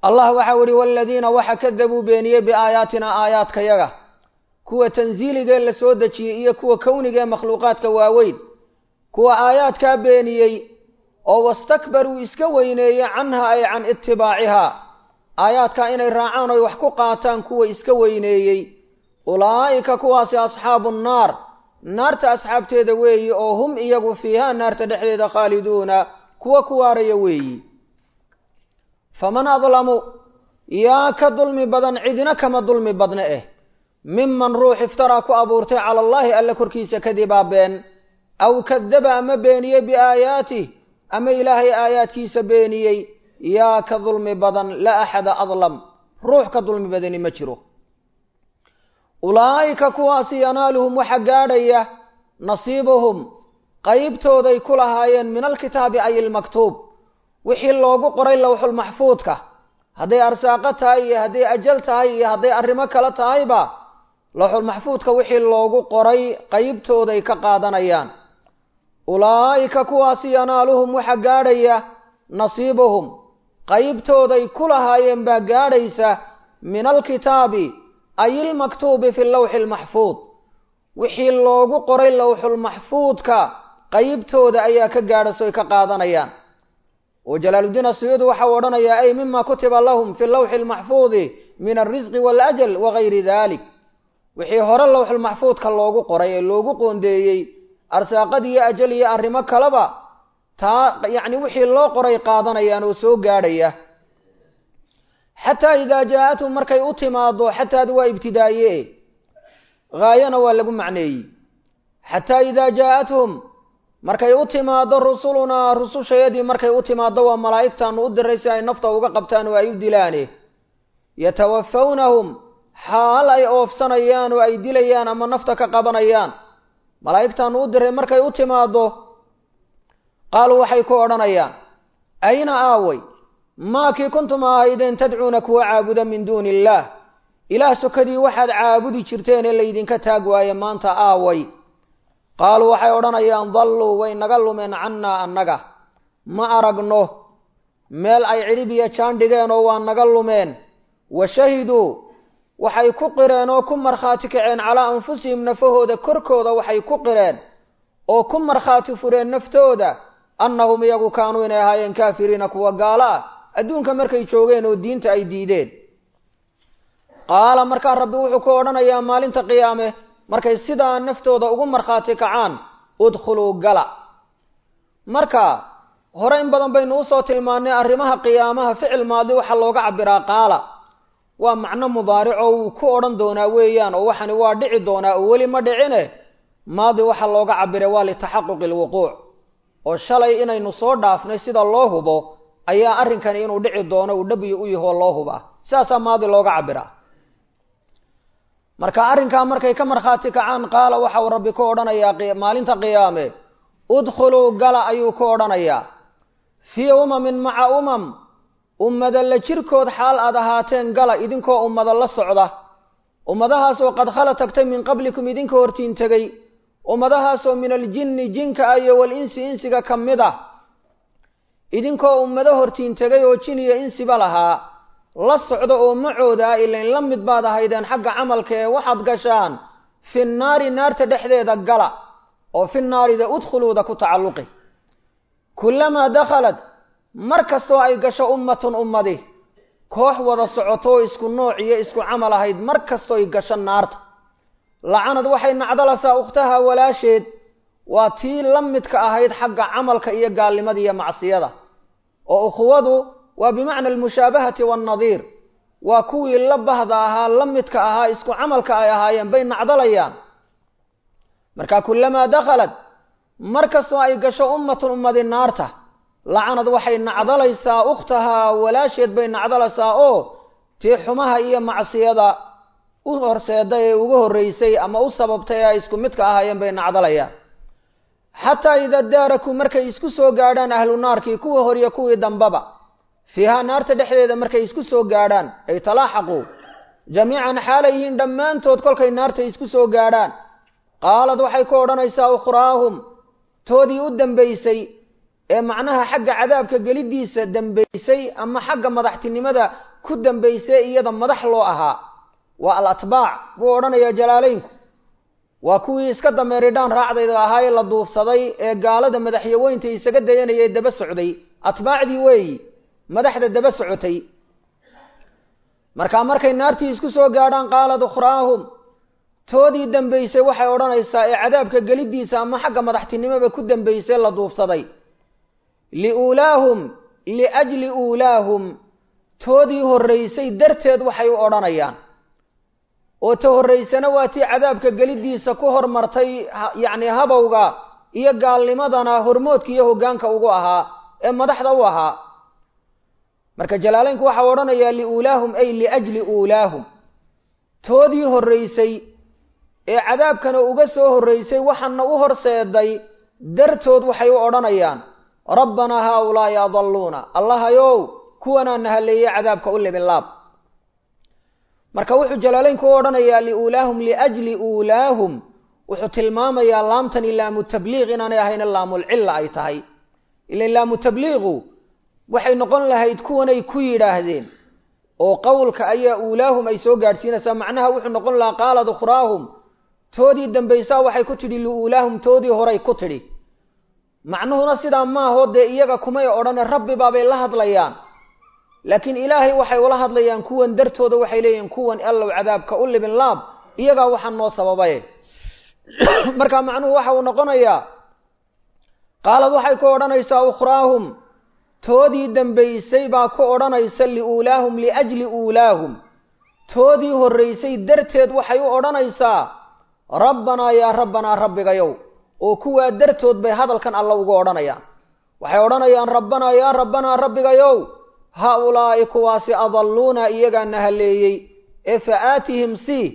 allah waxa wuri walladina waxa kadabuu beeniyay biaayaatina aayaadka yaga kuwa tanziiliga la soo dajiyay iyo kuwa kawniga makhluuqaadka waaweyn kuwa aayaadka beeniyay oo wastakbaru iska weyneeyay canha ay can ittibaaciha aayaadka inay raacaan oo wax ku qaataan kuwa iska weyneeyay ulaa'ika kuwaasi asxaabun naar naarta asxaabteeda weeyi oo hum iyagu fiiha naarta dhexdeeda khaaliduuna kuwa ku waaraya weeyi faman adlamu yaa ka dulmi badan cidina kama dulmi badna eh miman ruux iftaraa ku abuurtay cala allaahi alla korkiisa kadibaa been aw kadaba ama beeniyey biaayaatih ama ilaahay aayaadkiisa beeniyey yaa ka dulmi badan la axada adlam ruux ka dulmi badani ma jiro ulaa'ika kuwaasi yanaaluhum waxa gaadhaya nasiibuhum qaybtooday ku lahaayeen min alkitaabi ay ilmaktuub wixii loogu qoray lawxulmaxfuudka hadday arsaaqo tahay iyo hadday ajal tahay iyo hadday arrimo kale tahayba lawxulmaxfuudka wixii loogu qoray qaybtooday ka qaadanayaan ulaa'ika kuwaasi yanaaluhum waxa gaadhaya nasiibuhum qaybtooday ku lahaayeen baa gaadhaysa min alkitaabi ay ilmaktuubi fi lawxi lmaxfuud wixii loogu qoray lawxulmaxfuudka qaybtooda ayaa ka gaadhasoy ka qaadanayaan oo jalaaludiin asuyuudi waxa uu odhanayaa ay mima kutiba lahum fi lawxi lmaxfuudi min alrisqi waalajal wagayri dalik wixii hore lawxulmaxfuudka loogu qoray ee loogu qoondeeyey arsaaqad iyo ajal iyo arrimo kaleba taa yacni wixii loo qoray qaadanayaan oo soo gaadhaya xataa idaa jaa-athum markay u timaado xataadu waa ibtidaaye haayana waa lagu macneeyey xataa idaa jaa-athum markay u timaado rusulunaa rusushayadii markay u timaado waa malaa'igtaanu u diray si ay nafta uga qabtaan oo ay u dilaane yatawafawnahum xaal ay oofsanayaan oo ay dilayaan ama nafta ka qabanayaan malaa'igtaanu u diray markay u timaado qaaluu waxay ku odhanayaan ayna aaway maakii kuntum ahaydeen tadcuuna kuwa caabuda min duuni illaah ilaah sokadii waxaad caabudi jirteen ee laydinka taag waaye maanta aaway qaaluu waxay odhanayaan dalluu way naga lumeen cannaa annaga ma aragno meel ay cidhib iyo jaan dhigeen oo waa naga lumeen wa shahiduu waxay ku qireen oo ku markhaati kaceen calaa anfusihim nafahooda korkooda waxay ku qireen oo ku markhaati fureen naftooda annahum iyagu kaanuu inay ahaayeen kaafiriina kuwa gaalo ah adduunka markay joogeen oo diinta ay diideen qaala markaa rabbi wuxuu ku odhanayaa maalinta qiyaame markay sidaa naftooda ugu markhaati kacaan udkhuluu gala marka hore in badan baynu usoo tilmaannay arrimaha qiyaamaha ficil maadi waxaa looga cabbiraa qaala waa macno mudaaric oo wuu ku odhan doonaa weeyaan oo waxani waa dhici doonaa oo weli ma dhicine maadi waxaa looga cabbiray waa litaxaquqi alwuquuc oo shalay inaynu soo dhaafnay sida loo hubo ayaa arrinkani inuu dhici doono uu dhabiyo u yahoo loo hubaa sidaasaa maadi looga cabbiraa marka arrinkaa markay ka markhaati kacaan qaala waxa uu rabbi ku odhanayaa maalinta qiyaame udkhuluu gala ayuu ku odhanayaa fii umamin maca umam ummada la jirkood xaal aad ahaateen gala idinkoo ummada la socda ummadahaasoo qad khala tagtay min qablikum idinka hortiin tegey ummadahaasoo min aljinni jinka ah iyo walinsi insiga ka mid ah idinkoo ummado hortiin tegay oo jin iyo insiba lahaa la socda oo macooda ilayn la mid baad ahaydeen xagga camalka ee waxaad gashaan fi naari naarta dhexdeeda gala oo fi naarida udkhuluuda ku tacalluqi kullamaa dakhalad mar kastoo ay gasho ummatun ummadi koox wada socoto oo isku nooc iyo isku camal ahayd mar kastoo ay gasho naarta lacanad waxay nacdalaysaa ukhtaha walaasheed waa tii la midka ahayd xagga camalka iyo gaalnimada iyo macsiyada oo ukhuwadu waa bimacna almushaabahati waannadiir waa kuwii la bahda ahaa la midka ahaa isku camalka ay ahaayeen bay nacdalayaan marka kullamaa dakhalad mar kastoo ay gasho ummatun ummadi naarta lacanad waxay nacdalaysaa ukhtahaa walaasheed bay nacdalaysaa oo tii xumaha iyo macsiyada u horseeda ee uga horraysay ama u sababtay ee ay isku midka ahaayeen bay nacdalayaan xataa idaa daaraku markay isku soo gaadhaan ahlu naarkii kuwii hor iyo kuwii dambaba fiihaa naarta dhexdeeda markay isku soo gaadhaan ay talaaxaquu jamiican xaalay yihiin dhammaantood kolkay naarta isku soo gaadhaan qaalad waxay ku odhanaysaa ukhraahum toodii u dambaysay ee macnaha xagga cadaabka geliddiisa dambaysay ama xagga madaxtinimada ku dambaysay iyada madax loo ahaa waa al-atbaac buu odhanayaa jalaalaynku waa kuwii iska dameeridhaan raacdayda ahaa ee la duufsaday ee gaalada madaxyaweynta isaga dayanayay daba socday atbaacdii weeyi madaxda daba socotay markaa markay naartii isku soo gaadhaan qaalad ukhraahum toodii dambaysay waxay odhanaysaa ee cadaabka gelidiisa ama xagga madaxtinimoba ku dambaysay la duufsaday liuulaahum liajli uulaahum toodii horraysay darteed waxay u odhanayaan oo ta horraysana waa tii cadaabka gelidiisa ku hormartay yacni habowga iyo gaalnimadana hormoodka iyo hoggaanka ugu ahaa ee madaxda u ahaa marka jalaalaynku waxaa odhanayaa liuulaahum ay liajli uulaahum toodii horraysay ee cadaabkana uga soo horraysay waxaana u horseeday dartood waxay u odhanayaan rabbanaa haaulaa'i adalluuna allahayow kuwanaa na halleeyey cadaabka u libin laab marka wuxuu jalaalaynku u odhanayaa liuulaahum liajli uulaahum wuxuu tilmaamayaa laamtani laamu tabliiq inaanay ahayna laamulcilla ay tahay ila laamu tabliiqu waxay noqon lahayd kuwanay ku yidhaahdeen oo qowlka ayaa uulaahum ay soo gaadhsiinaysaa macnaha wuxuu noqon lahaa qaalad ukhraahum toodii dambaysaa waxay ku tidhi liuulaahum toodii horay ku tidhi macnuhuna sidaa maahoo dee iyaga kumay odhane rabbi baabay la hadlayaan laakiin ilaahay waxay ula hadlayaan kuwan dartooda waxay leeyihiin kuwan allow cadaabka u libin laab iyagaa waxaa noo sababaye marka macnuhu waxa uu noqonayaa qaalad waxay ku odhanaysaa ukhraahum toodii dambaysay baa ku odhanaysa liuulaahum liajli uulaahum toodii horraysay darteed waxay u odhanaysaa rabbanaa yaa rabbanaa rabbigayow oo kuwaa dartood bay hadalkan alla ugu odhanayaan waxay odhanayaan rabbanaa yaa rabbanaa rabbigayow haa-ulaa'i kuwaasi adalluuna iyagaa na halleeyey ee fa aatihim sii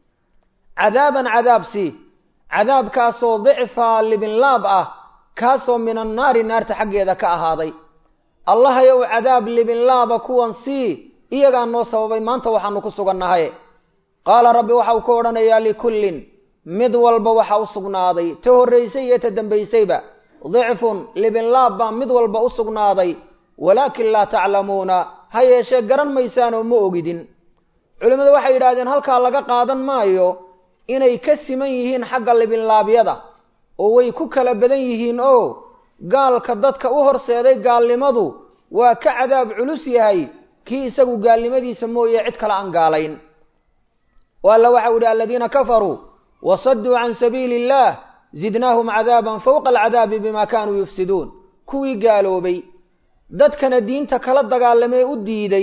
cadaaban cadaab sii cadaabkaasoo dicfaa libinlaab ah kaasoo min annaari naarta xaggeeda ka ahaaday allahayow cadaab libinlaaba kuwan sii iyagaa noo sababay maanta waxaanu ku sugannahay qaala rabbi waxa uu ku odhanayaa likullin mid walba waxa u sugnaaday ta horraysay iyo ta dambaysayba dicfun libinlaab baa mid walba u sugnaaday walaakin laa taclamuuna ha yeeshee garan maysaanoo ma ogidin culimmadu waxay yidhaahdeen halkaa laga qaadan maayo inay ka siman yihiin xagga libinlaabyada oo way ku kala badan yihiin oo gaalka dadka u horseeday gaalnimadu waa ka cadaab culus yahay kii isagu gaalnimadiisa mooye cid kale aan gaalayn oo alla waxau yidhi aladiina kafaruu wasadduu can sabiili illaah zidnaahum cadaaban fawqa alcadaabi bima kaanuu yufsiduun kuwii gaaloobay dadkana diinta kala dagaalamee u diiday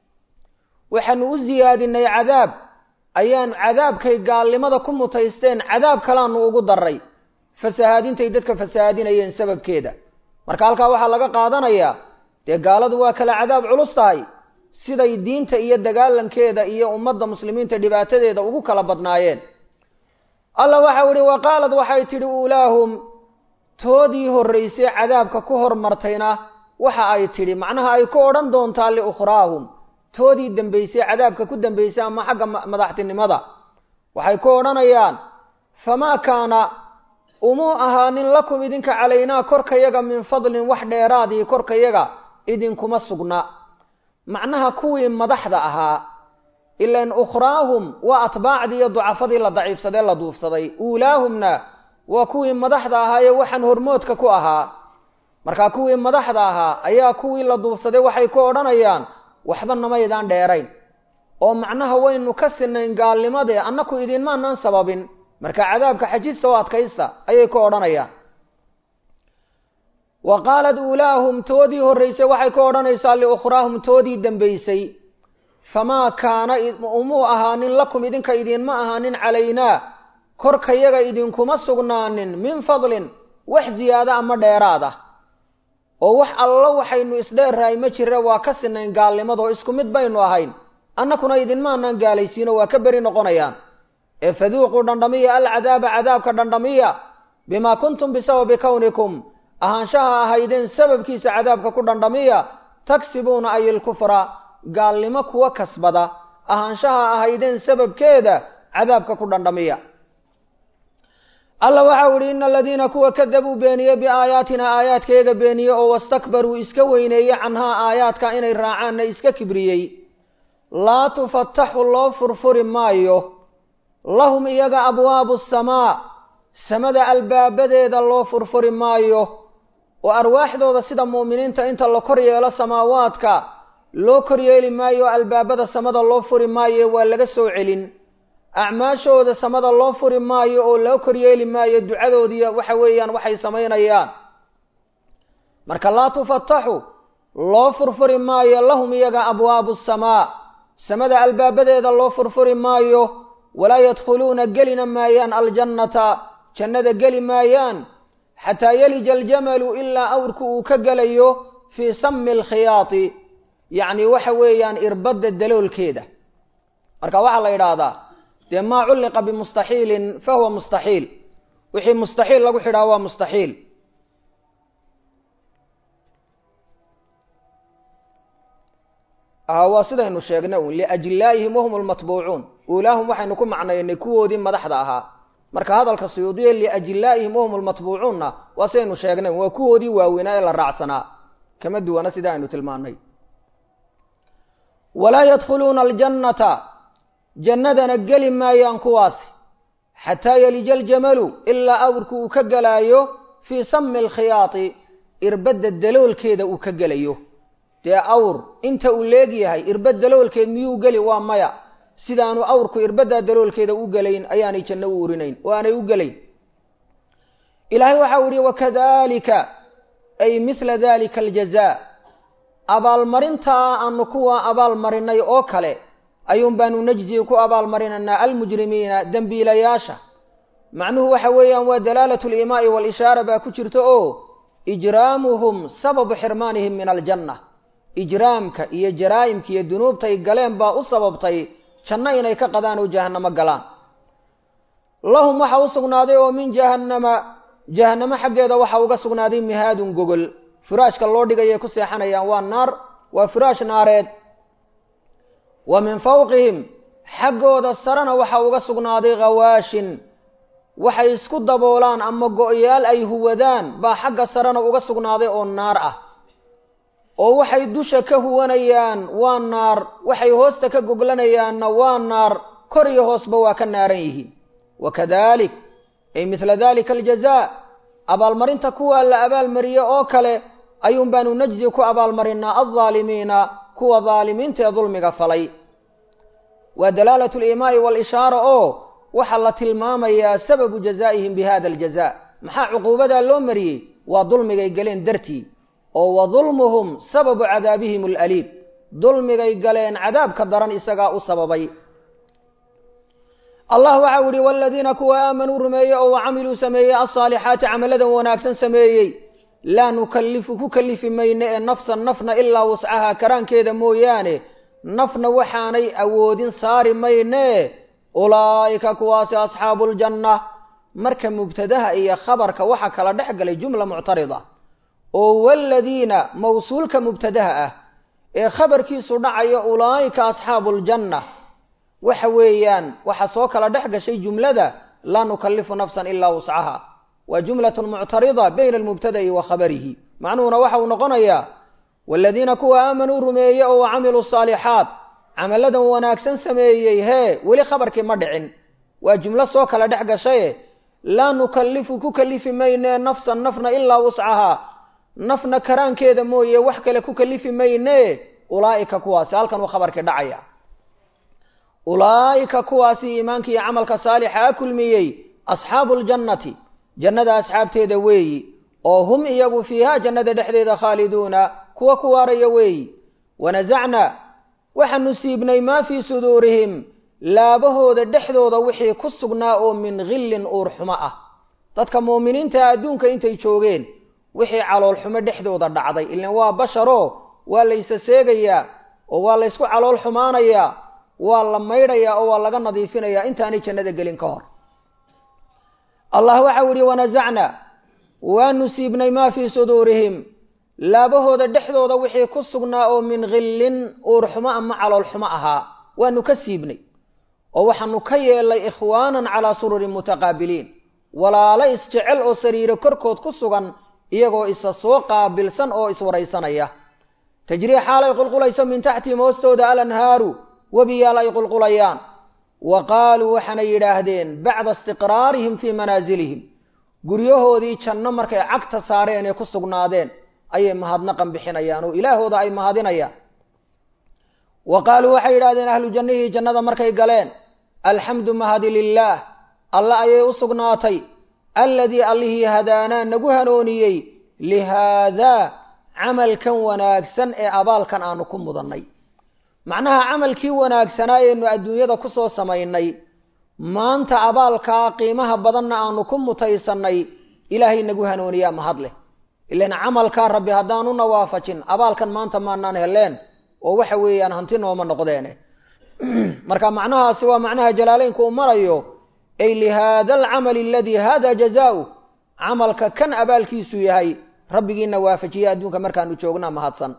waxaanu u siyaadinay cadaab ayaan cadaabkay gaalnimada ku mutaysteen cadaab kalaanu ugu daray fasahaadintay dadka fasahaadinayeen sababkeeda marka halkaa waxaa laga qaadanayaa dee gaaladu waa kala cadaab culus tahay siday diinta iyo dagaalankeeda iyo ummadda muslimiinta dhibaatadeeda ugu kala badnaayeen alla waxau idhi wa qaalad waxay tidhi uulaahum toodii horraysay cadaabka ku hormartayna waxa ay tidhi macnaha ay ku odhan doontaa liukhraahum toodii dambaysay cadaabka ku dambaysay ama xagga madaxtinimada waxay ku odhanayaan famaa kaana umuu ahaanin lakum idinka calaynaa korkayaga min fadlin wax dheeraadii korkayaga idinkuma sugna macnaha kuwii madaxda ahaa ilaan ukhraahum waa atbaacdii iyo ducafadii la daciifsadee la duufsaday uulaahumna waa kuwii madaxda ahaayee waxaan hormoodka ku ahaa markaa kuwii madaxda ahaa ayaa kuwii la duufsaday waxay ku odhanayaan waxba namaydaan dheerayn oo macnaha waynu ka sinayn gaalnimadee annaku idinmaanaan sababin marka cadaabka xajista oo adkaysta ayay ku odhanayaan wa qaalad uulaahum toodii horraysay waxay ku odhanaysaa liukhraahum toodii dambaysay famaa kaana umuu ahaanin lakum idinka idinma ahaanin calaynaa korkayaga idinkuma sugnaanin min fadlin wax ziyaado ama dheeraad ah oo wax allo waxaynu isdheerrahay ma jire waa ka sinayn gaalnimadoo isku mid baynu ahayn annakuna idinmaanaan gaalaysiino waa ka beri noqonayaan ee faduuquu dhandhamiya alcadaaba cadaabka dhandhamiya bimaa kuntum bisababi kownikum ahaanshaha ahaydeen sababkiisa cadaabka ku dhandhamiya tagsibuuna ay ilkufra gaalnimo kuwa kasbada ahaanshaha ahaydeen sababkeeda cadaabka ku dhandhamiya alla waxau idhi ina aladiina kuwa kadabuu beeniye biaayaatina aayaadkeega beeniye oo wastakbaruu iska weyneeye canhaa aayaadka inay raacaanna iska kibriyey laa tufattaxu loo furfuri maayo lahum iyaga abwaabu asamaa samada albaabadeeda loo furfuri maayo oo arwaaxdooda sida mu'miniinta inta la kor yeelo samaawaadka loo kor yeeli maayo albaabada samada loo furi maayo waa laga soo celin acmaashooda samada loo furi maayo oo loo kor yeeli maayo ducadoodii waxa weeyaan waxay samaynayaan marka laa tufattaxu loo furfuri maayo lahum iyaga abwaabu asamaa samada albaabadeeda loo furfuri maayo walaa yadkhuluuna gelina maayaan aljannata jannada geli maayaan xataa yalija aljamalu ilaa awrku uu ka gelayo fii sami alkhiyaati yacni waxa weeyaan irbadda daloolkeeda marka waxaa la yidhaahdaa dee maa culliqa bimustaxiilin fahuwa mustaxiil wixii mustaxiil lagu xidhaa waa mustaxiil waa sidaynu sheegnay un liajlaa'ihim wahum almatbuucuun uulaahum waxaynu ku macnaynay kuwoodii madaxda ahaa marka hadalka suyuudiye liajlaa'ihim wahum almatbuucuunna waa sidaynu sheegnay waa kuwoodii waaweynaa ee la raacsanaa kama duwana sida aynu tilmaannay walaa yadkhuluuna aljannata jannadana geli maayaan kuwaasi xataa yalija aljamalu ilaa awrku uu ka gelaayo fii sami alkhiyaati irbadda daloolkeeda uu ka gelayo dee awr inta uu leegyahay irbad daloolkeed miyuu geli waa maya sidaanu awrku irbaddaa daloolkeeda u gelayn ayaanay janno u urinayn oo aanay u gelayn ilaahay waxau yihi wakadalika ay mithla dalika aljazaa abaalmarintaa aanu kuwa abaalmarinay oo kale ayuun baanu najzi ku abaalmarinaynaa almujrimiina dembiilayaasha macnuhu waxa weeyaan waa dalaalatu liimaa'i waalishaara baa ku jirta oo ijraamuhum sababu xirmaanihim min aljanna ijraamka iyo jaraa'imka iyo dunuubtay galeen baa u sababtay janno inay ka qadaan oo jahannamo galaan lahum waxa u sugnaaday oo min jahannama jahannamo xaggeeda waxa uga sugnaaday mihaadun gogol firaashka loo dhigayay ku seexanayaan waa naar waa firaash naareed wa min fawqihim xaggooda sarena waxa uga sugnaaday ghawaashin waxay isku daboolaan ama go'yaal ay huwadaan baa xagga sarena uga sugnaaday oo naar ah oo waxay dusha ka huwanayaan waa naar waxay hoosta ka goglanayaanna waa naar kor iyo hoosba waa ka naaran yihiin wakadalik ay mithla dalika aljazaa abaalmarinta kuwa la abaalmariye oo kale ayuun baanu najzi ku abaalmarinaa aldaalimiina kuwa daalimiinta ee dulmiga falay waa dalaalatu liimaa'i waalishaara oo waxaa la tilmaamayaa sababu jazaa'ihim bi hada aljazaa maxaa cuquubadaa loo mariyey waa dulmigay galeen dartii oo wa dulmuhum sababu cadaabihim alaliim dulmigay galeen cadaabka daran isagaa u sababay allah waxau yihi waladiina kuwa aamanuu rumeeyey oo wacamiluu sameeyey alsaalixaati camaladan wanaagsan sameeyey laa nukallifu ku kallifi mayne ee nafsan nafna ilaa wuscahaa karaankeeda mooyaane nafna waxaanay awoodin saari mayne ulaa'ika kuwaasi asxaabu ljanna marka mubtadaha iyo khabarka waxa kala dhex galay jumla muctarida oo waladiina mawsuulka mubtadaha ah ee khabarkiisu dhacayo ulaa'ika asxaabu ljanna waxa weeyaan waxa soo kala dhex gashay jumlada laa nukallifu nafsan ilaa wuscaha waa jumlatun muctarida bayna almubtada'i wa khabarihi macnuhuna waxa uu noqonayaa waladiina kuwa aamanuu rumeeye oo wacamiluu saalixaat camaladan wanaagsan sameeyey hee weli khabarkii ma dhicin waa jumlo soo kala dhex gashaye laa nukallifu ku kallifi mayne nafsan nafna ilaa wuscahaa nafna karaankeeda mooye wax kale ku kallifi mayne ulaa'ika kuwaasi halkan uu khabarkii dhacaya ulaa'ika kuwaasi iimaanka iyo camalka saalixa a kulmiyey asxaabu ljannati jannada asxaabteeda weeyi oo hum iyagu fiihaa jannada dhexdeeda khaaliduuna kuwa ku waaraya weeyi wanasacnaa waxaanu siibnay maa fii suduurihim laabahooda dhexdooda wixii ku sugnaa oo min khillin uurxumo ah dadka mu'miniinta adduunka intay joogeen wixii caloolxumo dhexdooda dhacday ilan waa basharoo waa laysa seegayaa oo waa laysku calool xumaanayaa waa la maydhayaa oo waa laga nadiifinayaa intaanay jannada gelin ka hor allah waxau yihi wanasacnaa waanu siibnay maa fii suduurihim laabahooda dhexdooda wixii ku sugnaa oo min khillin uurxumo ama caloolxumo ahaa waanu ka siibnay oo waxaanu ka yeelnay ikhwaanan calaa sururin mutaqaabiliin walaalo isjecel oo sariiro korkood ku sugan iyagoo isa soo qaabilsan oo iswaraysanaya tajrii xaalay qulqulayso min taxtihim hoostooda alanhaaru webiyaal ay qulqulayaan wa qaaluu waxaana yidhaahdeen bacda istiqraarihim fii manaazilihim guryahoodii janno markay cagta saareen ee ku sugnaadeen ayay mahadnaqan bixinayaan oo ilaahooda ay mahadinayaan wa qaaluu waxay yidhahdeen ahlu jannihii jannada markay galeen alxamdu mahadi lilaah alla ayay u sugnaatay alladii allihii hadaanaa nagu hanooniyey lihaadaa camalkan wanaagsan ee abaalkan aanu ku mudannay macnaha camalkii wanaagsanaa eenu adduunyada ku soo samaynay maanta abaalkaa qiimaha badanna aanu ku mutaysannay ilaahay nagu hanooniyaa mahad leh ilaan camalkaa rabbi haddaanuna waafajin abaalkan maanta maanaan heleen oo waxa weeyaan hanti nooma noqdeene marka macnahaasi waa macnaha jalaaleynku uu marayo ay lihaada alcamali aladii hada jazaau camalka kan abaalkiisu yahay rabbigiina waafajiya adduunka markaanu joognaa mahadsan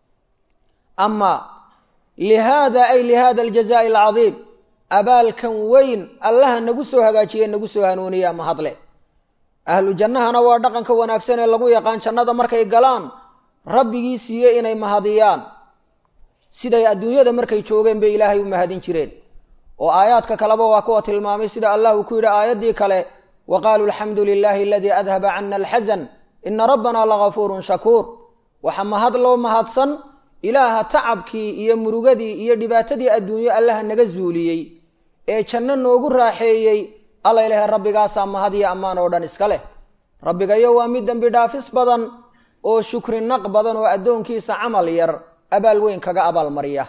ama lihaada ay lihaada aljazaai alcadiim abaalkan weyn allaha nagu soo hagaajiye nagu soo hanuuniyaa mahadle ahlu jannahana waa dhaqanka wanaagsan ee lagu yaqaan jannada markay galaan rabbigii siiye inay mahadiyaan siday adduunyada markay joogeen bay ilaahay u mahadin jireen oo aayaadka kaleba waa kuwa tilmaamay sida allah uu ku yidhi aayaddii kale wa qaaluu alxamdu lilaahi aladii adhaba cana alxasan ina rabbanaa lagafuurun shakuur waxa mahad loo mahadsan ilaaha tacabkii iyo murugadii iyo dhibaatadii adduunyo allaha naga zuuliyey ee janno noogu raaxeeyey alla ilahay rabbigaasaa mahad iyo ammaan oo dhan iska leh rabbigayo waa mid dembi dhaafis badan oo shukri naq badan oo addoonkiisa camal yar abaal weyn kaga abaalmariya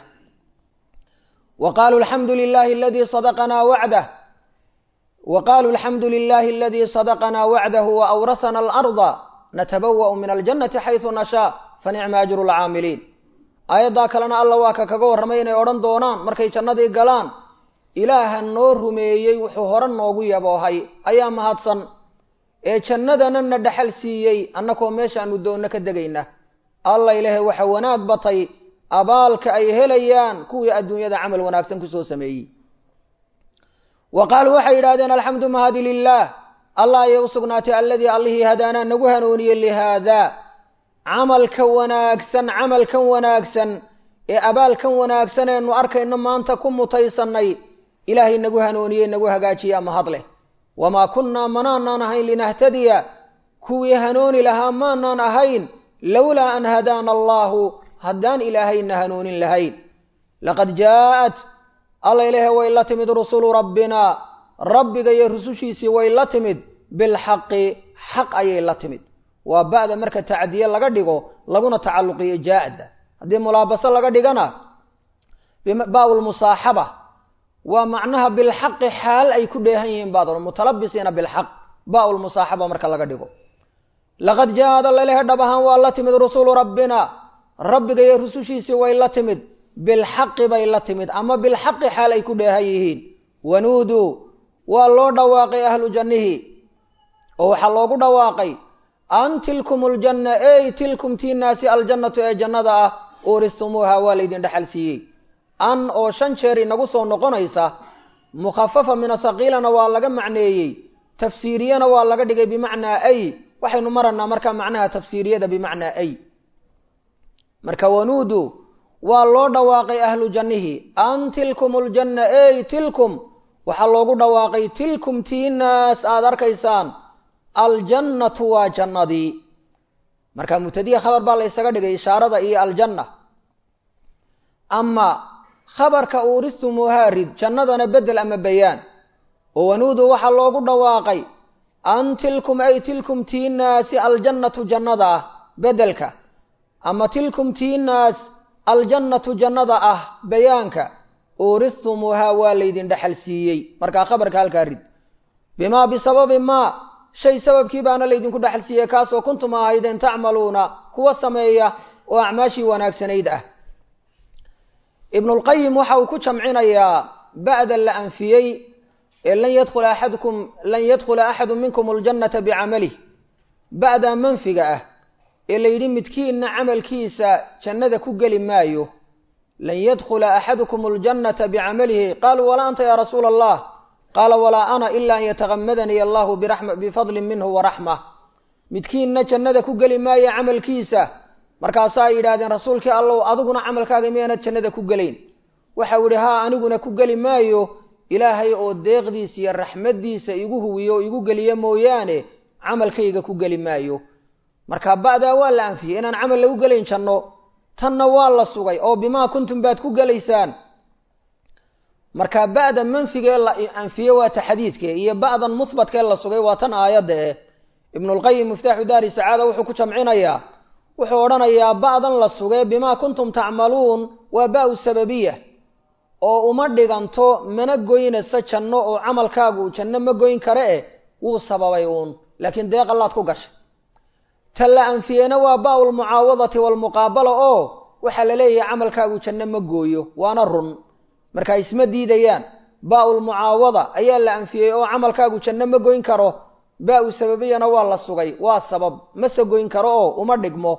wa qaaluu alxamdu lilaahi aladii sadaqanaa wacdah wa qaaluu alxamdu lilaahi aladii sadaqanaa wacdahu wa awrasana alarda natabawa'u min aljannati xaysu nashaa fa nicma ajru lcaamiliin aayaddaa kalena alla waa ka kaga warramay inay odhan doonaan markay jannadii galaan ilaaha noo rumeeyey wuxuu hore noogu yaboohay ayaa mahadsan ee jannadana na dhaxal siiyey annakoo meeshaanu doonno ka degayna alla ilaahay waxa wanaag batay abaalka ay helayaan kuwii adduunyada camal wanaagsan ku soo sameeyey wa qaaluu waxay yidhahdeen alxamdu mahadi lilaah allah ayay u sugnaatay alladii allihii hadaanaa nagu hanuuniyey lihaadaa camalka wanaagsan camalkan wanaagsan ee abaalkan wanaagsan eenu arkayno maanta ku mutaysannay ilaahay nagu hanuuniyey nagu hagaajiyaa mahad leh wamaa kunnaa manaanaan ahayn linahtadiya kuwii hanuuni lahaa maanaan ahayn lowlaa an hadaana allaahu haddaan ilaahayna hanuunin lahayn laqad jaa'at alla ilaahay way la timid rusulu rabbinaa rabbiga iyo rusushiisii way la timid bilxaqi xaq ayay la timid waa ba'da marka tacdiye laga dhigo laguna tacalluqiyo jaa'ada haddii mulaabaso laga dhigana baa'ul musaaxaba waa macnaha bilxaqi xaal ay ku dheehan yihiin baad mutalabisiina bilxaq baa'ul musaaxaba marka laga dhigo laqad jaa'ad alla ilaahay dhab ahaan waa la timid rusulu rabbina rabbiga iyo rusushiisii way la timid bilxaqi bay la timid ama bilxaqi xaal ay ku dheehan yihiin wanuuduu waa loo dhawaaqay ahlu jannihi oo waxaa loogu dhawaaqay an tilkum aljanna ey tilkum tiinaasi aljannatu ee jannada ah uuristumuuha waa laydin dhexal siiyey an oo shan jeer inagu soo noqonaysa mukhafafa min asaqiilana waa laga macneeyey tafsiiriyana waa laga dhigay bimacnaa ay waxaynu maranaa markaa macnaha tafsiiriyada bimacnaa ay marka wanuudu waa loo dhawaaqay ahlu jannihi an tilkum aljanna ey tilkum waxaa loogu dhawaaqay tilkum tiinaas aada arkaysaan aljannatu waa jannadii marka mubtadiya khabar baa la ysaga dhigay ishaarada iyo aljanna ama khabarka uuristumuuhaa rid jannadana bedel ama bayaan oo wanuudu waxaa loogu dhawaaqay an tilkum ay tilkum tiinaasi aljannatu jannada ah bedelka ama tilkum tiinaas aljannatu jannada ah bayaanka uuristumuuhaa waa laydin dhexal siiyey markaa khabarka halkaa rid bimaa bisababi maa shay sababkii baana laydinku dhexal siiyey kaasoo kuntum ahaydeen tacmaluuna kuwa sameeya oo acmaashii wanaagsanayd ah ibnulqayim waxa uu ku jamcinayaa ba'da la anfiyey ee lan yadkhula axadukum lan yadkhula axadu minkum aljannata bicamalih ba'da manfiga ah ee la yidhi midkiinna camalkiisa jannada ku geli maayo lan yadkhula axadukum aljannata bicamalihi qaaluu walaa anta yaa rasuula allah qaala walaa ana ila an yatagamadanii allahu bifadlin minhu waraxma midkiinna jannada ku geli maayo camalkiisa markaasaa ay yidhahdeen rasuulkii allow adiguna camalkaaga miyaanad jannada ku gelayn waxa uu haa aniguna ku gali maayo ilaahay oo deeqdiisa iyo raxmadiisa igu huwiyo igu galiyo mooyaane camalkayga ku gali maayo marka ba'da waa la anfiyay inaan camal lagu galin janno tanna waa la sugay oo bima kuntum baad ku galaysaan marka ba'da manfiga la anfiyay waa taxdiidka iyo ba'dan musbatka la sugay waa tan aayada ibn al-qayyim miftahu dar saada wuxuu ku jamcinayaa wuxuu oranayaa ba'dan la sugay bima kuntum ta'maluun wa ba'u sababiyah oo uma dhiganto mana goynaysa janno oo camalkaagu janno ma goyn kare ee wuu sababay uun laakiin deeq Allah ku gashay tala anfiyana waa ba'ul muaawadati wal muqabala oo waxa la leeyahay camalkaagu janno ma gooyo waana run marka isma diidayaan ba'ul muaawada ayaa la anfiyay oo camalkaagu janno ma goyn karo ba'u sababiyana waa la sugay waa sabab ma soo goyn karo oo uma dhigmo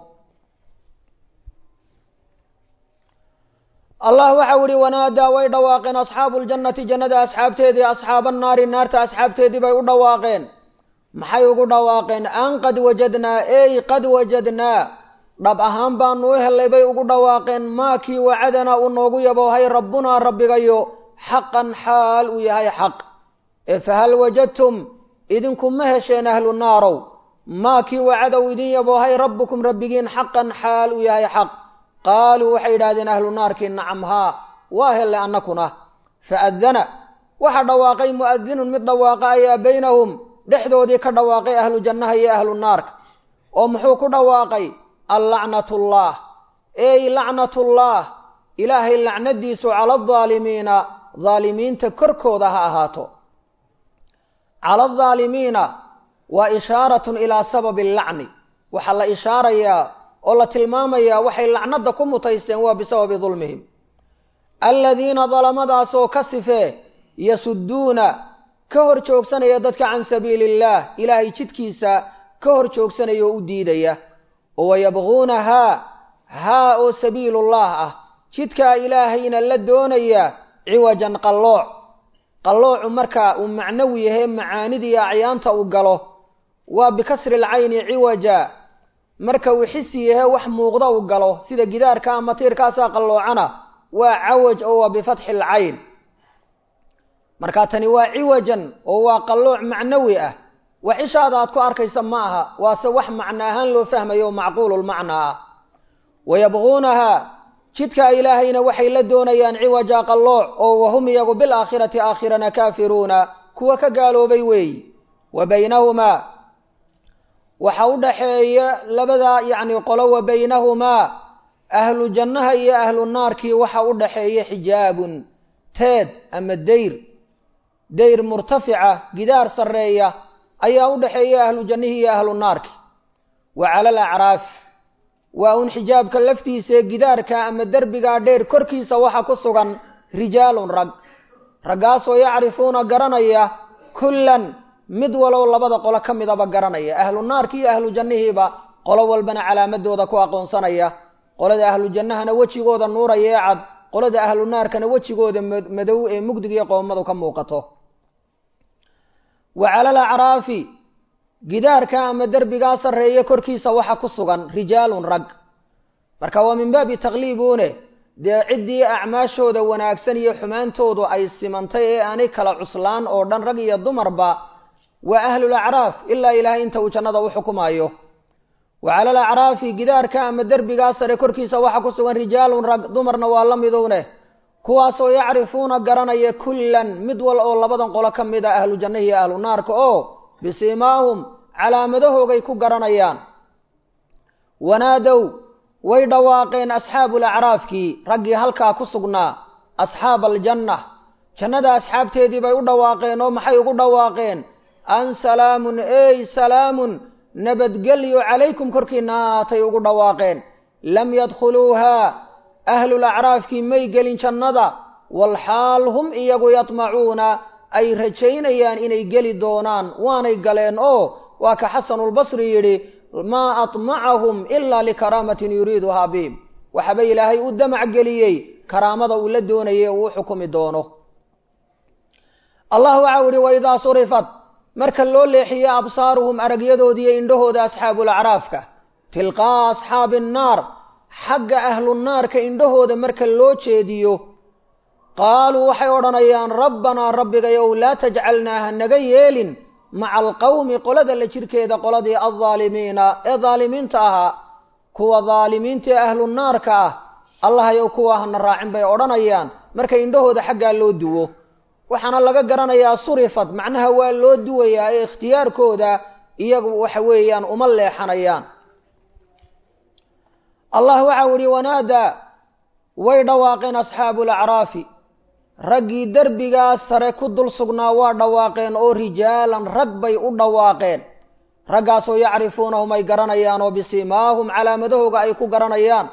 الله وحوري ونادى ويدواقين أصحاب الجنة جنة أصحاب تيدي أصحاب النار النار أصحاب تيدي بيدواقين محيو دواقين أن قد وجدنا أي قد وجدنا رب أهم بانوه اللي بيدواقين ماكي وعدنا ونوغو يبوهي ربنا رب غيو حقا حال ويهي حق فهل وجدتم إذنكم مهشين أهل النار ماكي وعدوا إذن يبوهي ربكم ربكين حقا حال ويهي حق قالوا وحيدادين أهل النار كي نعمها واهل لأنكنا فأذن وحدواقي مؤذن من دواقي بينهم دحدو دي كدواقي أهل الجنة هي أهل النار ومحوك دواقي اللعنة الله أي لعنة الله إلهي اللعنة ديسو على الظالمين ظالمين تكركو ذها هاتو على الظالمين وإشارة إلى سبب اللعن وحل إشارة يا oo la tilmaamaya waxay lacnada ku mutaysteen waa bisababi dhulmihim alladina zalamadaasoo kasifee yasudduna ka hor joogsanaya dadka can sabiilillah ilaahay jidkiisa ka hor joogsanaya oo u diidaya oo yabghuunaha ha oo sabiilullah ah jidka ilaahayna la doonaya ciwajan qallooc qallooc marka uu macnawi yahay macaanidii acyaanta uu galo waa bikasri al-ayni ciwaja marka uu xisi yahay wax muuqda uu galo sida gidaarka ama tiirkaas qalloocana waa awaj oo bi fath al-ayn marka tani waa ciwajan oo waa qallooc macnawi ah waxishaada aad ku arkaysa maaha waa se wax macnaahan loo fahmayo macquulul macna wayabghuunaha jidka ilaahayna waxay la doonayaan ciwaja qallooc oo wahum yagu bil aakhirati aakhirana kaafiruna kuwa ka gaaloobay weey wabaynahuma waxa u dhaxeeya labada yaani qolo wa baynahuma ahlu jannaha iyo ahlu naarki waxa u dhaxeeya xijaabun teed ama dayr dayr murtafica gidaar sareeya ayaa u dhaxeeya ahlu jannahi iyo ahlu naarki wa ala al-a'raf wa un xijaabka laftiisa gidaarka ama darbiga dheer korkiisa waxa ku sugan rijaalun rag ragaasoo yacrifuuna garanaya kullan mid walow labada qolo kamidaba garanaya ahlu naarki iyo ahlu jannahiba qolo walbana calaamadooda ku aqoonsanaya qolada ahlu jannahana wajigooda nuuraya cad qolada ahlu naarkana wajigooda madow ee mugdiga qoomadu ka muuqato wa ala al-a'rafi gidaarka ama darbiga sareeya korkiisa waxa ku sugan rijaalun rag marka waa min baabi taqliibune de cidii acmaashooda wanaagsan iyo xumaantoodu ay simantay ee aanay kala cuslaan oo dhan rag iyo dumarba وأهل الأعراف إلا إله أنت وجنده وحكمايه وعلى الأعراف جدار كام الدرب قاصر كركي سواحك سوى رجال رق دمرنا والله مذونه كواسو يعرفون قرنا كلا مدول أو لبضن قولا كم مدى أهل الجنة أهل النار كأو بسيماهم على مدهو غيكو قرنيان ونادوا ويدواقين أصحاب الأعراف كي رقي هلكا كسقنا أصحاب الجنة جنة أصحاب تيدي بيدواقين ومحيو قدواقين أن سلام أي سلام نبت قليو عليكم كركينا تيوغو دواقين لم يدخلوها أهل الأعراف كي مي قلين شندا والحال هم إياغو يطمعون أي رجين أيان إني قلي دونان واني قلين أو واك حسن البصري يري ما أطمعهم إلا لكرامة يريدها بهم وحبي لهي أدمع قليي كرامة أولدوني وحكم دونه الله عوري وإذا صرفت marka loo leexiyo absaaruhum aragyadooda indhahooda asxaabul a'raafka tilqa ashaabin naar xagga ahlun naarka indhahooda marka loo jeediyo qaaluu waxay odhanayaan rabbanaa rabbigayow laa tajcalnaa ha naga yeelin maca alqawmi qolada la jirkeeda qoladii aldaalimiina ee daalimiinta ahaa kuwa daalimiinta ee ahlu naarka ah allahayow kuwa hana raacin bay odhanayaan markay indhahooda xaggaa loo duwo waxaana laga garanayaa surifad macnaha waa loo duwayaa ee ikhtiyaarkooda iyagu waxa weeyaan uma leexanayaan allah waxa uhi wanaadaa way dhawaaqeen asxaabu lacraafi raggii derbigaas sare ku dul sugnaa waa dhawaaqeen oo rijaalan rag bay u dhawaaqeen raggaasoo yacrifuunahum ay garanayaan oo bisimaahum calaamadahooga ay ku garanayaan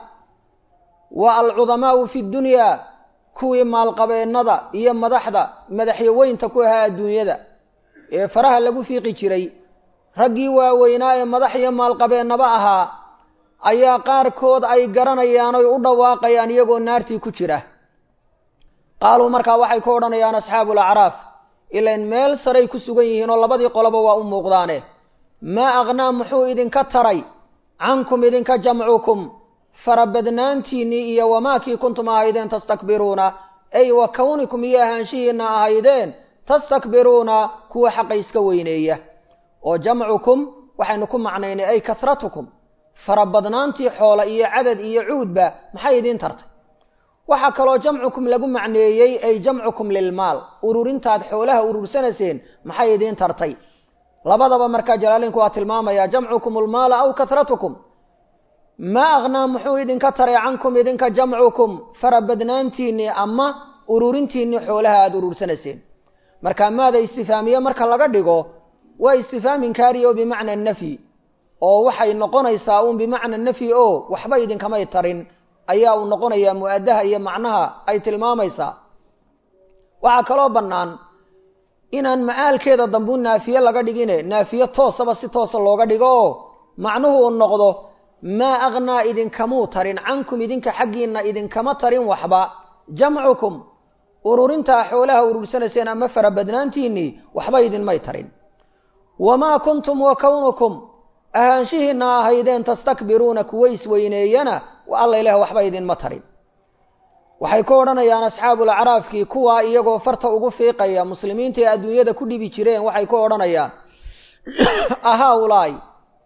wa alcudamaa'u fi dunyaa kuwii maalqabeennada iyo madaxda madaxyaweynta ku ahaa adduunyada ee faraha lagu fiiqi jiray raggii waaweynaa ee madax iyo maalqabeennaba ahaa ayaa qaarkood ay garanayaan oy u dhawaaqayaan iyagoo naartii ku jira qaaluu markaa waxay ku odhanayaan asxaabu lacraaf ilain meel saray ku sugan yihiin oo labadii qoloba waa u muuqdaane maa aqnaa muxuu idinka taray cankum idinka jamcukum farabadnaantiinnii iyo wamaakii kuntum ahaydeen tastakbiruuna ay wa kawnikum iyo ahaanshihiinna ahaydeen tastakbiruuna kuwa xaqa iska weyneeya oo jamcukum waxaynu ku macnaynay ay kasratukum farabadnaantii xoola iyo cadad iyo cuudba maxay idiin tartay waxaa kaloo jamcukum lagu macneeyey ay jamcukum lilmaal ururintaad xoolaha urursanayseen maxay idiin tartay labadaba markaa jalaalinku waa tilmaamayaa jamcukum ulmaala aw kasratukum maa aqnaa muxuu idinka taray cankum idinka jamcukum farabadnaantiinnii ama ururintiinnii xoolaha aada urursanayseen markaa maada istifaamiye marka laga dhigo waa istifaam inkaari oo bimacna nafyi oo waxay noqonaysaa uun bimacna nafyi oo waxba idinkamay tarin ayaa uu noqonayaa mu-adaha iyo macnaha ay tilmaamaysaa waxaa kaloo bannaan inaan ma'aalkeeda dambu naafiye laga dhigine naafiye toosaba si toosa looga dhigo oo macnuhu uu noqdo maa aqnaa idinkamuu tarin cankum idinka xaggiinna idinkama tarin waxba jamcukum ururintaa xoolaha urursanayseen ama farabadnaantiinnii waxba idinmay tarin wamaa kuntum wa kawnukum ahaanshihiinna ahaydeen tastakbiruuna kuwa isweyneeyana alla ilaah waxba idinma tarin waxay ku odhanayaan asxaabulacraafkii kuwaa iyagoo farta ugu fiiqaya muslimiinta ee adduunyada ku dhibi jireen waxay ku odhanayaan ahaa-ulaa'i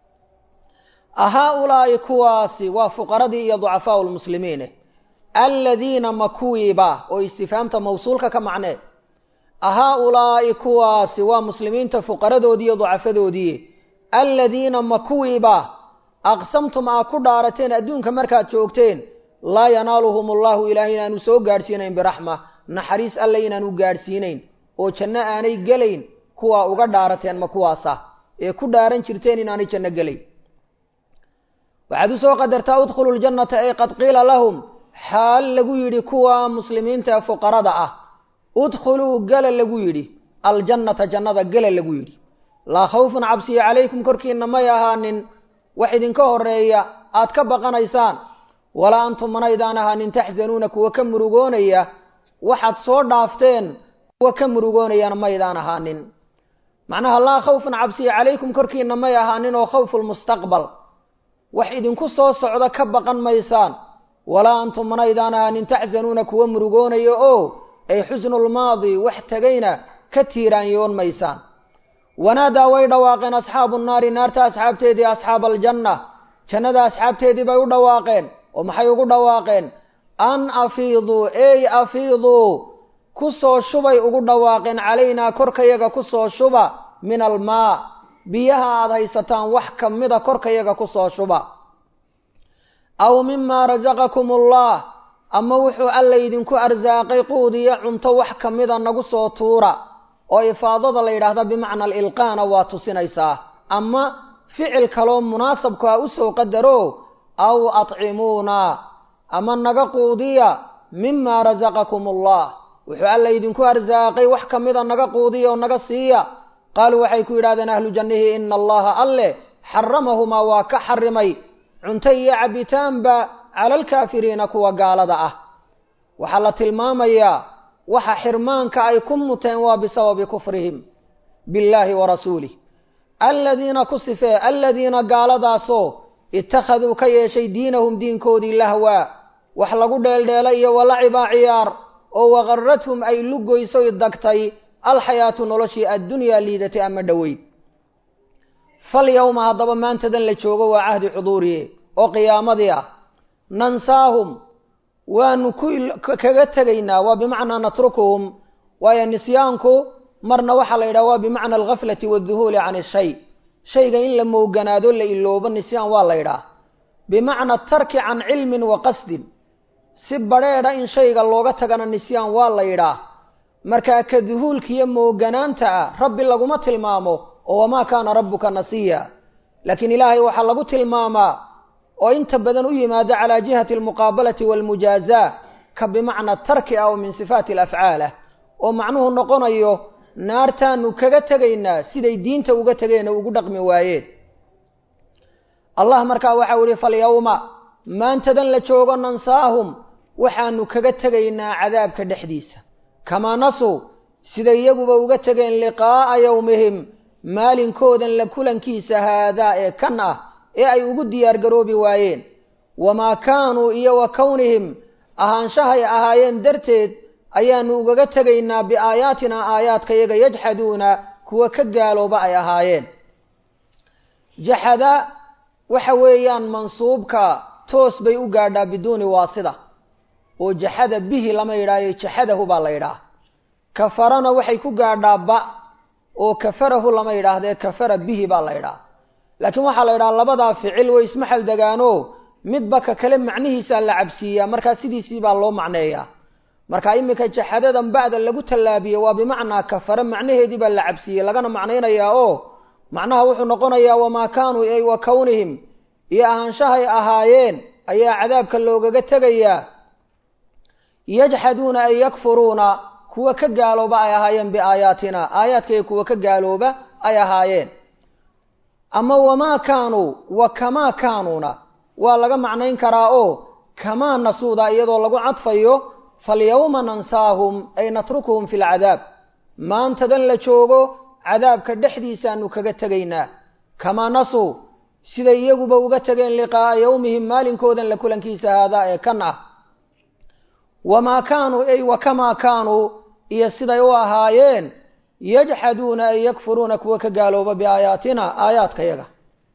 ahaa-ulaa'i kuwaasi waa fuqaradii iyo ducafaau lmuslimiine aladiina ma kuwiiba oo istifaamta mawsuulka ka macnee ahaa-ulaa'i kuwaasi waa muslimiinta fuqaradoodii iyo ducafadoodii aladiina ma kuwiiba aqsamtum aa ku dhaarateen adduunka markaad joogteen laa yanaaluhum allahu ilaahay inaanu soo gaadhsiinayn biraxma naxariis alle inaanu gaadhsiinayn oo janno aanay gelayn kuwaa uga dhaarateen ma kuwaasa ee ku dhaaran jirteen inaanay janno gelayn waxaad u soo qadartaa udkhulu ljannata ay qad qiila lahum xaal lagu yidhi kuwa muslimiinta ee fuqarada ah udkhuluu gala lagu yidhi aljannata jannada gala lagu yidhi laa khawfun cabsiya calaykum korkiinna may ahaanin wax idinka horeeya aad ka baqanaysaan walaa antum manaydaan ahaanin taxsanuuna kuwa ka murugoonaya waxaad soo dhaafteen kuwa ka murugoonayana maydaan ahaanin macnaha laa khawfun cabsiya calaykum korkiinna may ahaanin oo khawfulmustaqbal wax idinku soo socda ka baqan maysaan walaa antum manaydaan ahaanin taxsanuuna kuwa murugoonaya oo ay xusnulmaadi wax tegayna ka tiiraanyoon maysaan wanaadaa way dhawaaqeen asxaabu nnaari naarta asxaabteedii asxaaba aljanna jannada asxaabteedii bay u dhawaaqeen oo maxay ugu dhawaaqeen an afiiduu ey afiiduu ku soo shubay ugu dhawaaqeen calaynaa korkayaga ku soo shuba min almaa biyaha aada haysataan wax ka mida korkayaga ku soo shuba aw mimaa rasaqakum ullah ama wuxuu alla idinku arsaaqay quudiyo cunto wax ka mida nagu soo tuura oo ifaadada la yidhaahda bimacna alilqaana waa tusinaysaa ama ficil kaloo munaasabka u soo qadaro aw atcimuuna ama naga quudiya mimaa rasaqakum ullah wuxuu alla idinku arsaaqay wax ka mida naga quudiya oo naga siiya qaaluu waxay ku yidhahdeen ahlu jannihi ina allaha alle xaramahumaa waa ka xarimay cunto iyo cabitaanba cala alkaafiriina kuwa gaalada ah waxaa la tilmaamayaa waxa xirmaanka ay ku muteen waa bisababi kufrihim billaahi wa rasuulih aladiina ku sifee aladiina gaaladaasoo ittakhaduu ka yeeshay diinahum diinkoodii lahwaa wax lagu dheeldheela iyo walacibaa ciyaar oo waqarrathum ay lugoyso dagtay alxayaatu noloshii addunya liidatay ama dhaweyd falyawma haddaba maantadan la joogo waa cahdi xuduuriye oo qiyaamadii ah nansaahum waanu kaga tegaynaa waa bimacnaa natrukuhum waayo nisyaanku marna waxaa la yidhaha waa bimacna alghaflati waadduhuuli can ishay shayga in la mooganaado la iloobo nisyaan waa la yidhaah bimacna tarki can cilmin wa qasdin si badrheedha in shayga looga tagana nisyaan waa la yidhaah markaa ka duhuulkiiyo mooganaanta ah rabbi laguma tilmaamo oo wamaa kaana rabbuka nasiya laakiin ilaahay waxaa lagu tilmaamaa oo inta badan u yimaado calaa jihati almuqaabalati waalmujaazaa ka bimacna tarki ah oo min sifaati alafcaalah oo macnuhu noqonayo naartaanu kaga tegaynaa siday diinta uga tegeen oo ugu dhaqmi waayeen allah markaa waxau ihi falyawma maantadan la joogo nansaahum waxaanu kaga tegaynaa cadaabka dhexdiisa kamaa nasuu siday iyaguba uga tegeen liqaa'a yowmihim maalinkoodan la kulankiisa haadaa ee kan ah ee ay ugu diyaar garoobi waayeen wamaa kaanuu iyo wa kownihim ahaanshahay ahaayeen darteed ayaanu ugaga tegaynaa biaayaatinaa aayaadkayaga yajxaduuna kuwa ka gaalooba ay ahaayeen jaxada waxa weeyaan mansuubka toos bay u gaadhaa biduuni waasida oo jaxada bihi lama yidhaayo jaxadahu baa la yidhaah kafarana waxay ku gaadhaa ba oo kafarahu lama yidhaahdee kafara bihi baa la yidhaah laakiin waxaa la yidhaha labadaa ficil way ismaxal degaano midba ka kale macnihiisaa la cabsiiyaa markaa sidiisii baa loo macneeyaa marka iminka jaxadadan ba'da lagu tallaabiye waa bimacnaa kafara macnaheedii baa la cabsiiyey lagana macnaynayaa oo macnaha wuxuu noqonayaa wamaa kaanuu ay wa kownihim iyo ahaanshahay ahaayeen ayaa cadaabka loogaga tegayaa yajxaduuna ay yakfuruuna kuwa ka gaalooba ay ahaayeen biaayaatina aayaadkay kuwa ka gaalooba ay ahaayeen ama wamaa kaanuu wa kamaa kaanuuna waa laga macnayn karaa oo kamaa nasuuda iyadoo lagu cadfayo falyawma nansaahum ay natrukuhum fi lcadaab maantadan la joogo cadaabka dhexdiisaanu kaga tegaynaa kamaa nasuu siday iyaguba uga tegeen liqaa'a yowmihim maalinkoodan la kulankiisa haadaa ee kan ah wamaa kaanuu ay wa kamaa kaanuu iyo siday u ahaayeen yajxaduuna ay yakfuruuna kuwa ka gaalooba biaayaatina aayaadkayaga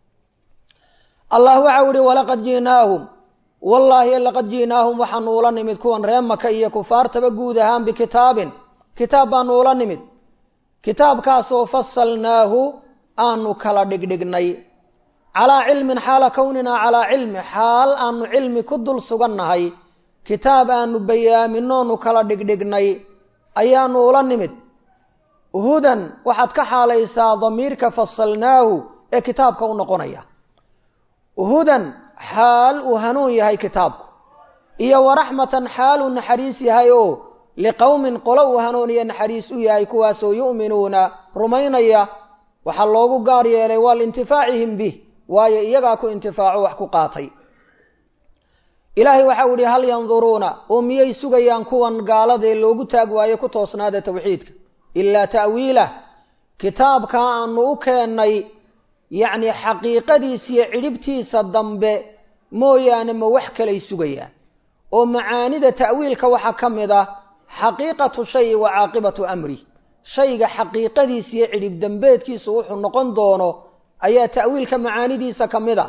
allah waxau ihi walaqad ji'naahum wallaahi laqad ji'naahum waxaanu ula nimid kuwan reer maka iyo kufaartaba guud ahaan bikitaabin kitaab baanu ula nimid kitaabkaasoo fasalnaahu aanu kala dhigdhignay calaa cilmin xaala kowninaa calaa cilmi xaal aanu cilmi ku dul sugannahay kitaab aanu bayaaminoonu kala dhigdhignay ayaanu ula nimid hudan waxaad ka xaalaysaa damiirka fasalnaahu ee kitaabka u noqonaya hudan xaal uu hanuun yahay kitaabku iyo waraxmatan xaal uu naxariis yahay oo liqowmin qolo uu hanuun iyo naxariis u yahay kuwaasoo yu'minuuna rumaynaya waxaa loogu gaar yeelay waa liintifaacihim bih waayo iyagaa ku intifaaco wax ku qaatay ilaahay waxau ihi hal yanduruuna oo miyay sugayaan kuwan gaaladee loogu taag waayo ku toosnaada tawxiidka ilaa ta'wiilah kitaabkaa aanu u keennay yacni xaqiiqadiisa iyo cidhibtiisa dambe mooyaane ma wax kalay sugayaan oo macaanida ta'wiilka waxaa ka mid ah xaqiiqatu shayi wa caaqibatu amri shayga xaqiiqadiisa iyo cidhib dambeedkiisu wuxuu noqon doono ayaa ta'wiilka macaanidiisa ka mid ah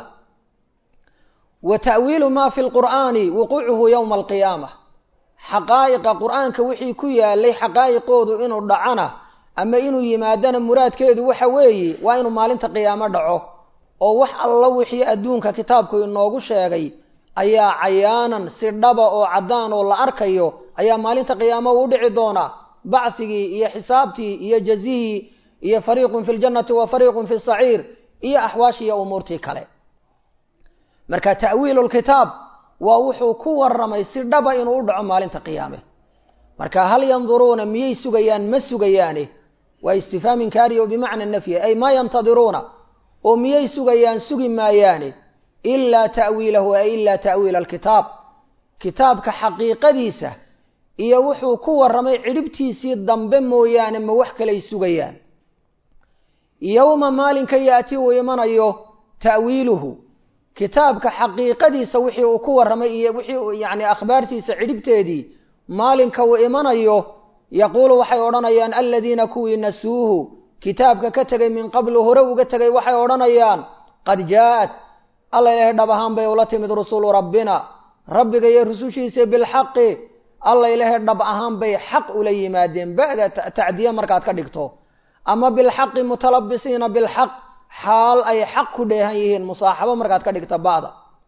wa ta'wiilu maa fi lqur'aani wuquucuhu yowma alqiyaama xaqaa'iqa qur'aanka wixii ku yaalay xaqaa'iqoodu inuu dhacana ama inuu yimaadana muraadkeedu waxa weeye waa inuu maalinta qiyaamo dhaco oo wax alla wixii adduunka kitaabku inoogu sheegay ayaa cayaanan si dhaba oo caddaan oo la arkayo ayaa maalinta qiyaamo u dhici doona bacsigii iyo xisaabtii iyo jazihii iyo fariiqun fi ljannati wa fariiqun fi saciir iyo axwaashii iyo umuurtii kale marka ta'wiilu lkitaab waa wuxuu ku warramay si dhaba inuu u dhaco maalinta qiyaame marka hal yanduruuna miyay sugayaan ma sugayaane waa istifhaam inkaari oo bimacna nafyi ay maa yantadiruuna oo miyay sugayaan sugi maayaane ilaa ta'wiilahu ay ilaa ta'wiila alkitaab kitaabka xaqiiqadiisa iyo wuxuu ku warramay cidhibtiisii dambe mooyaane ma wax kalay sugayaan yowma maalinka yaati uu imanayo ta'wiiluhu kitaabka xaqiiqadiisa wixii uu ku warramay iyo wixii yacni akhbaartiisa cidhibteedii maalinka uu imanayo yaquulu waxay odhanayaan aladiina kuwii nasuuhu kitaabka ka tegay min qablu hore uga tegay waxay odhanayaan qad jaa'at alla ilaahay dhab ahaan bay ula timid rusulu rabbina rabbiga iyo rusushiisa bilxaqi alla ilaahay dhab ahaan bay xaq ula yimaadeen ba'da tacdiya markaad ka dhigto ama bilxaqi mutalabisiina bilxaq xaal ay xaq ku dheehan yihiin musaaxabo markaad ka dhigta ba'da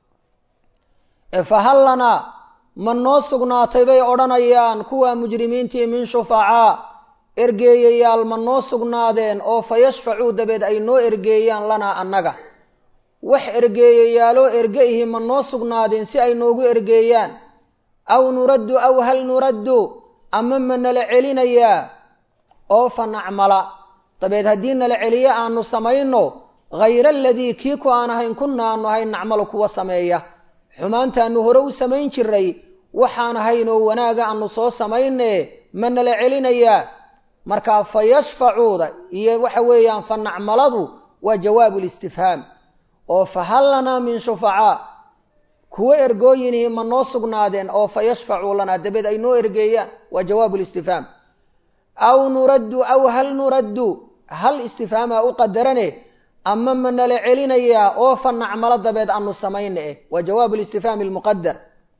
fahal lanaa ma noo sugnaatay bay odhanayaan kuwa mujrimiintii min shufacaa ergeeyayaal ma noo sugnaadeen oo fa yashfacuu dabeed ay noo ergeeyaan lanaa annaga wax ergeeyayaaloo ergeihi ma noo sugnaadeen si ay noogu ergeeyaan aw nuraddu aw hal nuraddu ama ma nala celinayaa oo fa nacmala dabeed haddii nala celiyo aanu samayno hayra aladii kii ku aan ahayn kunna aanu ahayn nacmalu kuwa sameeya xumaantaanu hore u samayn jiray waxaan ahayn oo wanaaga aanu soo samayne ma nala celinayaa markaa fa yashfacuuda iyo waxa weeyaan fa nacmaladu waa jawaabu listifhaam oo fa hal lanaa min shufacaa kuwa ergooyinihi ma noo sugnaadeen oo fa yashfacuu lanaa dabeed ay noo ergeeyaan waa jawaabu listifhaam aw nuraddu aw hal nuraddu hal istifhaamaa u qadarane ama ma nala celinayaa oo fa nacmalo dabeed aanu samayne eh waa jawaabu listifhaami almuqadar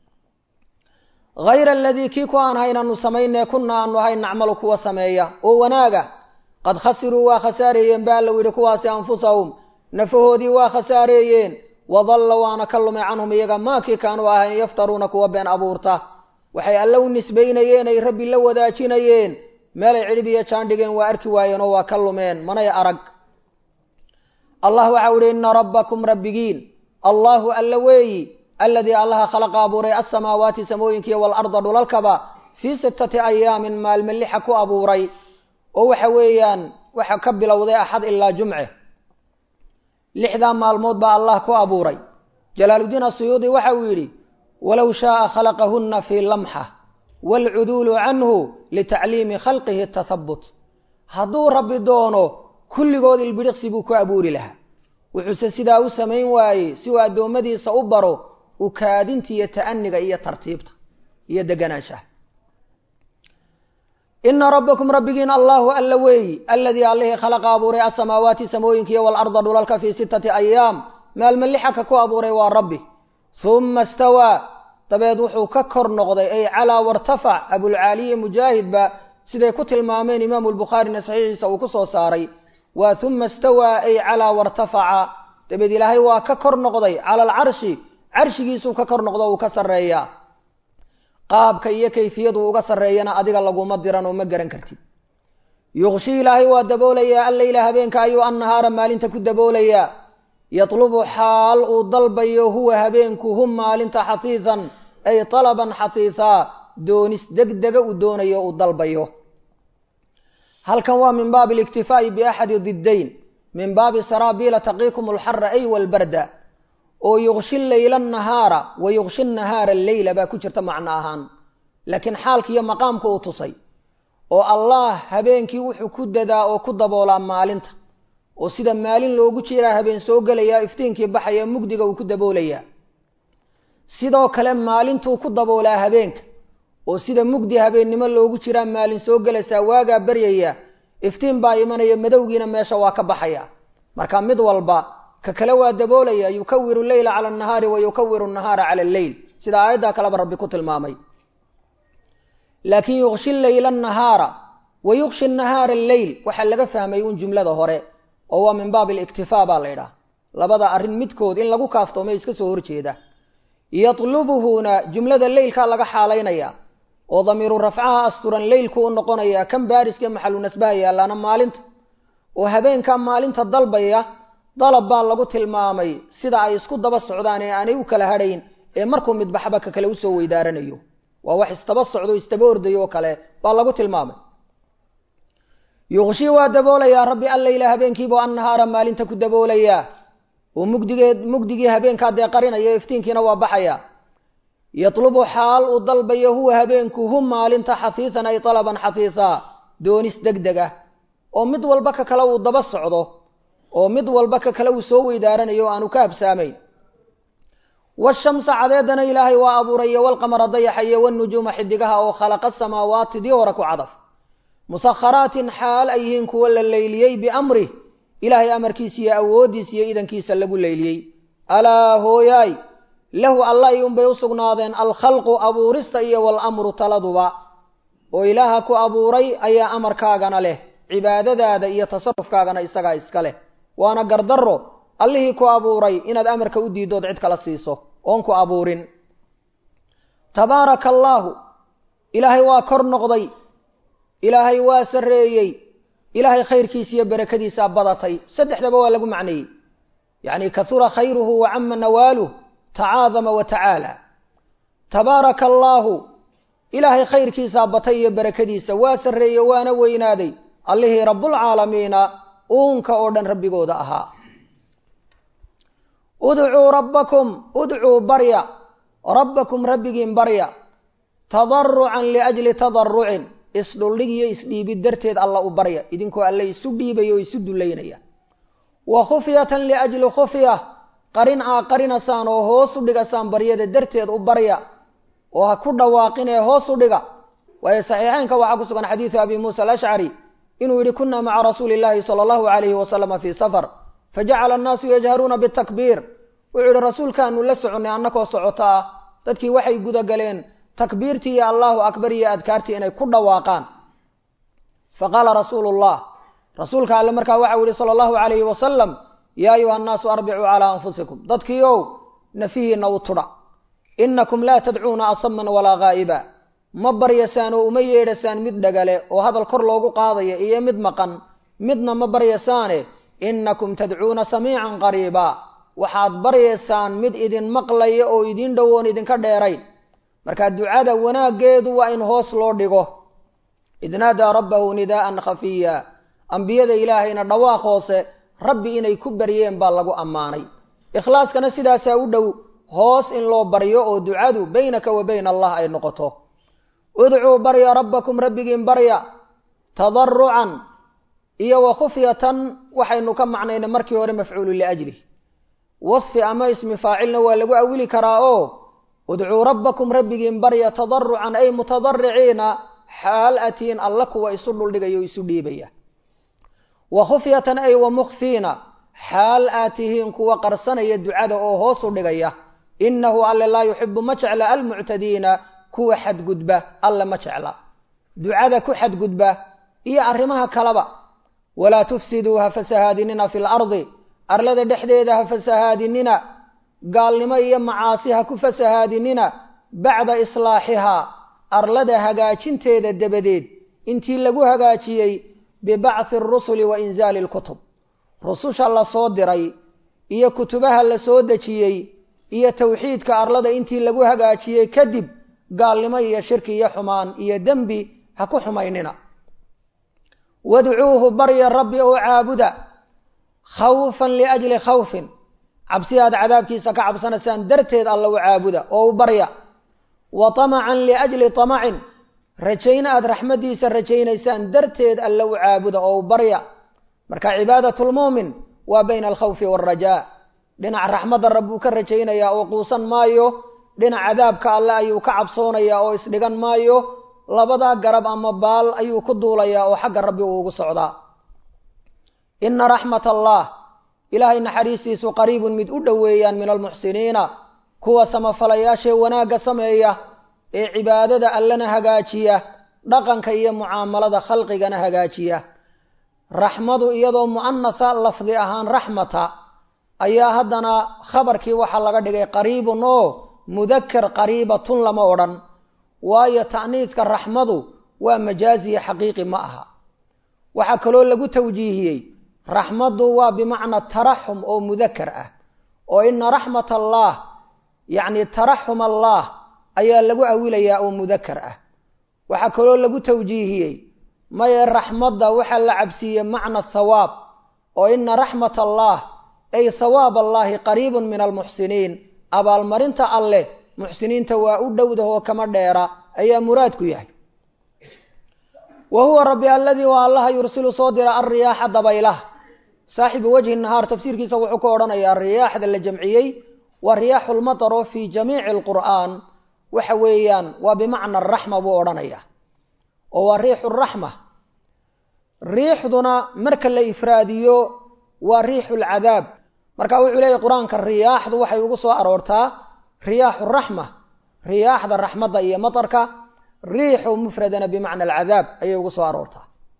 hayra aladii kii ku aan hayn aanu samayne kunna aanu ahayn nacmalu kuwa sameeya oo wanaaga qad khasiruu waa khasaareeyeen ba alla yidhi kuwaasi anfusahum nafahoodii waa khasaareeyeen wadalla waana ka lumay canhum iyaga maakii kaanuu ahayn yaftaruuna kuwa been abuurta waxay alle u nisbaynayeen ay rabbi la wadaajinayeen meelay cidhib iyo jaan dhigeen waa arki waayeen oo waa ka lumeen manay arag allah waxa uhi ina rabbakum rabbigiin allahu alla weeyi alladii allaha khalaqa abuuray alsamaawaati samooyinkiiyo waalarda dhulalkaba fii sittati ayaamin maalme lixa ku abuuray oo waxa weeyaan waxa ka bilowday axad ilaa jumce lixdaa maalmood baa allah ku abuuray jalaaluddiin asuyuudi waxa uu yidhi walow shaaa khalaqahunna fii lamxa waalcuduulu canhu litacliimi khalqihi atathabut hadduu rabbi doono kulligood ilbidhiqsi buu ku abuuri lahaa wuxuuse sidaa u samayn waayey si uu addoommadiisa u baro ukaadinta iyo ta'aniga iyo tartiibta iyo deganaanshaha ina rabbakum rabbigiin allahu alla weeyi alladii allihii khalaqa abuuray asamaawaati samooyinkiiyo waalarda dhulalka fii sittati ayaam maalme lixaka ku abuuray waa rabbi humma istawaa dabeed wuxuu ka kor noqday ay calaa wartafac abulcaaliye mujaahidba siday ku tilmaameen imaamu lbukhaarina saxiixiisa uu ku soo saaray waa humma istawaa ay calaa wartafaca dabeed ilaahay waa ka kor noqday cala alcarshi carshigiisuu ka kor noqdo uu ka sarreeyaa qaabka iyo kayfiyadu uga sarreeyana adiga laguma diran oo ma garan kartid yuqshi ilaahay waa daboolayaa allayla habeenka ayuu annahaara maalinta ku daboolayaa yatlubu xaal uu dalbayo huwa habeenku hum maalinta xasiisan ay talaban xasiisaa doonis degdega uu doonayo uu dalbayo halkan waa min baabi اliktifaa'i biaxadi diddayn min baabi saraabiila taqiikum alxara ay walbarda oo yuqshi leyla nahaara wa yuqshi nahaara leyla baa ku jirta macno ahaan laakiin xaalka iyo maqaamka uu tusay oo allah habeenkii wuxuu ku dadaa oo ku daboolaa maalinta oo sida maalin loogu jiraa habeen soo gelayaa iftiinkii baxaya mugdiga uu ku daboolayaa sidoo kale maalintuu ku daboolaa habeenka oo sida mugdi habeennimo loogu jiraa maalin soo gelaysaa waagaa baryaya iftiin baa imanaya madowgiina meesha waa ka baxaya marka mid walba ka kale waa daboolaya yukawiru leyla cala annahaari wa yukawiru nahaara cala alleyl sida aayaddaa kaleba rabbi ku tilmaamay laakiin yuqshi leyla nahaara wa yuqshi nahaara alleyl waxaa laga fahmay un jumlada hore oo waa min baabi aliktifaa baa la ydhaha labada arrin midkood in lagu kaaftoomay iska soo horjeeda yatlubuhuna jumlada leylkaa laga xaalaynaya oo damiiru rafcaha asturan leylku u noqonaya kan baariska maxalu nasbaha yaalaana maalinta oo habeenkaa maalinta dalbaya dalab baa lagu tilmaamay sida ay isku daba socdaan ee aanay u kala hadhayn ee markuu midbaxba ka kale usoo weydaaranayo waa wax istaba socdo istaba ordayo oo kale baa lagu tilmaamay yuqshi waa daboolayaa rabbi alleyla habeenkiibuu annahaara maalinta ku daboolayaa oo mugdigeed mugdigii habeenkaa dee qarinaya iftiinkiina waa baxaya yatlubu xaal uu dalbayo huwa habeenku hum maalinta xasiisan ay talaban xasiisa doonis degdeg ah oo mid walba ka kale uu daba socdo oo mid walba ka kale uu soo weydaaranayo aanu ka habsaamayn والشمس عددنا إلهي وأبوري والقمر ضيحي والنجوم حدقها وخلق السماوات دي وركو عضف مسخرات حال أيهن كولا الليليي بأمره إلهي أمر كيسي أوديسي إذن كيسا لقو الليليي ألا هو ياي له الله ينبي سقنادين الخلق أبو رستي والأمر تلدوا وإلهك أبوري أي أمر كاغنا له عبادة دادا إيا تصرف كاغنا إساقا إسكاله وانا قردرو الله كو أبوري إن الأمر كودي دود عدك لسيسو وانكو أبورين تبارك الله إلهي واكر نغضي إلهي واسريي إلهي خير كيسي بركدي سابضتي سدح دبوا لقو معني يعني كثر خيره وعم نواله تعاظم وتعالى تبارك الله إلهي خير كيسابتي بركدي سواسريي وانا وينادي الله رب العالمين أونك أردن ربي قود أها ادعوا ربكم ادعوا بريا ربكم ربكم بريا تضرعا لأجل تضرع اسدلغي اسديب درتيد الله بريا إذنكو الله يسديب يسد لينيا وخفية لأجل خفية قرن قرن سان وهو سدغ سان بريا درتيد بريا وكل واقن هو سدغ ويصحيحين كما حكى حديث أبي موسى الأشعري إنه إذا كنا مع رسول الله صلى الله عليه وسلم في سفر فجعل الناس يجهرون بالتكبير وعلى الرسول كانوا لسعني أنك وصعطاء تدكي وحي قد قلين تكبيرتي يا الله أكبر يا أذكارتي إني كل واقان فقال رسول الله رسولك على مركا وحي صلى الله عليه وسلم يا أيها الناس أربعوا على أنفسكم تدكي يو نفيه نوطرا إنكم لا تدعون أصما ولا غائبا مبريسان ومييرسان مد دغله وهذا الكر لوغو قادايا iyo mid maqan midna mabariyasaan innakum tad'uuna samii'an qariiba waxaad bariyasaan mid idin maqlaya oo idin dhawoon idin ka dheeray marka ducada wanaageedu waa in hoos loo dhigo idnaada rabbahu nidaan khafiya anbiyada ilaahayna dhawaaq hoose rabbi inay ku bariyeen baa lagu amaanay ikhlaaskana sidaas u dhow hoos in loo bariyo oo ducadu baynaka wa bayna allah ay noqoto ادعوا بريا ربكم ربكم بريا تضرعا إيا وخفية وحين كم معنى مركي وري مفعول لأجله وصف أما اسم فاعلنا ولقوا أولي كراؤه ادعوا ربكم ربكم بريا تضرعا أي متضرعين حال أتين اللك ويصلوا لك يسولي بيا وخفية أي ومخفين حال آتيهن كوا قرصنا يدعاد أو هوصوا لك إنه ألا لا يحب مجعل المعتدين kuwa xad gudba alla ma jecla ducada ku xad gudba iyo arimaha kalaba wala tufsiduha fasahadinina fil ardi arlada dhexdeeda fasahadinina gaalnimo iyo macaasiha ku fasahadinina bacda islaahiha arlada hagaajinteeda dabadeed intii lagu hagaajiyay bibacthi ar-rusul wa inzal al-kutub rususha la soo diray iyo kutubaha la soo dajiyay iyo tawxiidka arlada intii lagu hagaajiyay kadib قال يا شركي يا حمان يا دنبي هكو حميننا وادعوه بري الرب أو عابدا خوفا لأجل خوف عبسي هذا عذاب كيسا كعبسنا سان درتيد الله عابدا أو بريا وطمعا لأجل طمع رجينا أد رحمدي سر رجينا سان درتيد الله عابدا أو بريا مركا عبادة المؤمن وبين الخوف والرجاء لنا رحمة الرب كرجينا يا وقوصا مايو dhina cadaabka Allah ayuu ka cabsoonaya oo isdhigan maayo labada garab ama baal ayuu ku duulaya oo xagga rabbi ugu socdaa inna rahmatallah ilaahay naxariistiisu qariibun mid u dhaweeyaan min almuhsiniina kuwa samafalayaasha wanaaga sameeya ee cibaadada allana hagaajiya dhaqanka iyo muaamalada khalqigana hagaajiya rahmadu iyadoo muannasa lafdi ahaan rahmata ayaa hadana khabarkii waxa laga dhigay qariibun oo مذكر قريبة لما أورن ويا تعنيذ كالرحمة ومجازي حقيقي معها وحكلوا لقوا توجيهي رحمة وبمعنى الترحم أو مذكر أه وإن رحمة الله يعني ترحم الله أي لقوا أولياء أو مذكر أه وحكلوا لقوا توجيهي ما الرحمة وحل عبسية معنى الثواب وإن رحمة الله أي ثواب الله قريب من المحسنين abaalmarinta alle muxsiniinta waa u dhowdaho kama dheera ayaa muraadku yahay wa huwa rabbi alladhi wa allaha yursilu sadira ar-riyaha dabaylah saaxibu wajhi an-nahar tafsiirkiisa wuxuu ku oranayaa riyaahda la jamciyay ورياح المطر في جميع القرآن وحويان وبمعنى الرحمة بورانية وريح الرحمة ريح دنا مركا لإفراديو وريح العذاب مركا وعلي القرآن كالرياح دو وحي يقصوا أرورتا رياح الرحمة رياح دا الرحمة دا إيا مطركا ريح مفردنا بمعنى العذاب أي يقصوا أرورتا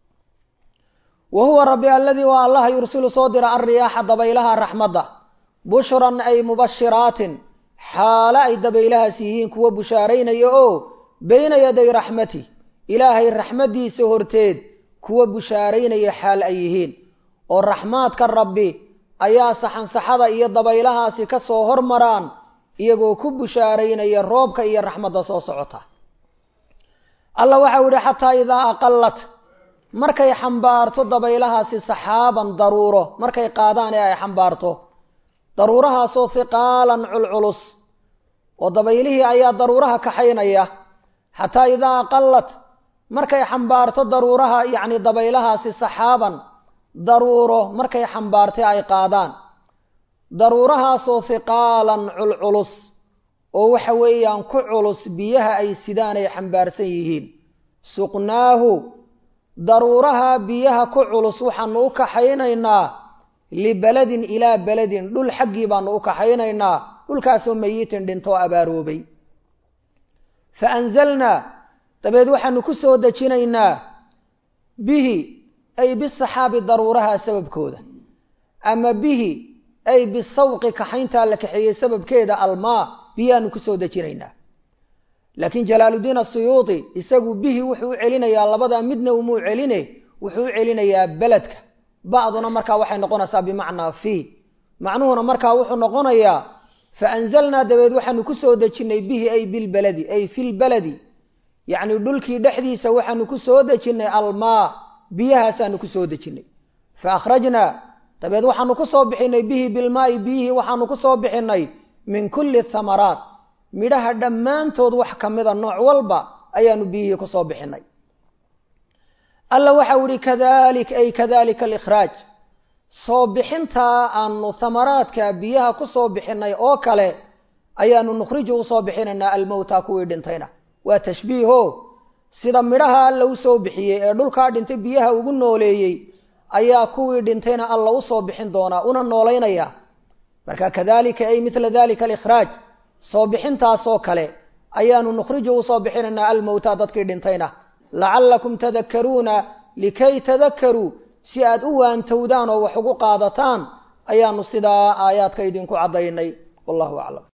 وهو ربي الذي والله يرسل صدر الرياح دبيلها الرحمة دا بشرا أي مبشرات حال أي دبيلها سيهين كو بشارين يؤو بين يدي رحمتي إلهي الرحمة دي سهرتيد كو بشارين يحال أيهين والرحمات كالربي أيا سحن سحضا إيا دبيلها سكسو هرمران إيقو كو بشارين إيا الروبك إيا الرحمة دا سوسعتا الله وحاول حتى إذا أقلت markay xambaarto dabaylahaasi saxaaban daruuro markay qaadaan ee ay xambaarto daruurahaas oo siqaalan culculus oo dabaylihii ayaa daruuraha ka xaynaya hatta idaa qallat markay xambaarto daruuraha yaani dabaylahaasi saxaaban daruuro markay xambaartay ay qaadaan daruurahaas oo siqaalan culculus oo waxa weeyaan ku culus biyaha ay sidaan ay xambaarsan yihiin suqnaahu daruuraha biyaha ku culus waxaanu u kaxaynaynaa libaladin ilaa baladin dhul xaggii baanu u kaxaynaynaa dhulkaasoo mayitin dhintoo abaaroobay fa anzalnaa dabeed waxaanu ku soo dejinaynaa bihi ay bisaxaabi daruuraha sababkooda ama bihi ay bisawqi kaxayntaa la kaxeeyey sababkeeda almaa biyaanu ku soo dejinaynaa laakiin jalaaludiin asuyuuti isagu bihi wuxuu u celinayaa labada midna umuu celine wuxuu u celinayaa beledka bacduna markaa waxay noqonaysaa bimacnaa fii macnuhuna markaa wuxuu noqonayaa fa anzalnaa dabeed waxaanu ku soo dejinnay bihi ay bilbaladi ay filbaladi yacni dhulkii dhexdiisa waxaanu ku soo dejinnay almaa biyahaasaanu ku soo dejinnay fa akhrajnaa dabeed waxaanu ku soo bixinay bihi bilmaa'i biyihii waxaanu ku soo bixinay min kulli thamaraat midhaha dhammaantood wax ka mida nooc walba ayaanu biyihii ku soo bixinay alla waxa uu yidhi kadalik ay kadalika alikhraaj soo bixintaa aanu thamaraadka biyaha ku soo bixinay oo kale ayaanu nukhriju u soo bixinaynaa almowta kuwii dhintayna waa tashbiiho sida midhaha alla u soo bixiyey ee dhulkaa dhintay biyaha ugu nooleeyey ayaa kuwii dhintayna alla u soo bixin doonaa una noolaynaya marka kadalika ay mithla dalika alikhraaj soo bixintaasoo kale ayaanu nukhriju u soo bixinaynaa almowta dadkii dhintayna lacallakum tadakkaruuna likay tadakkaruu si aad u waantowdaan oo wax ugu qaadataan ayaanu sidaa aayaadka idinku caddaynay wallahu aclam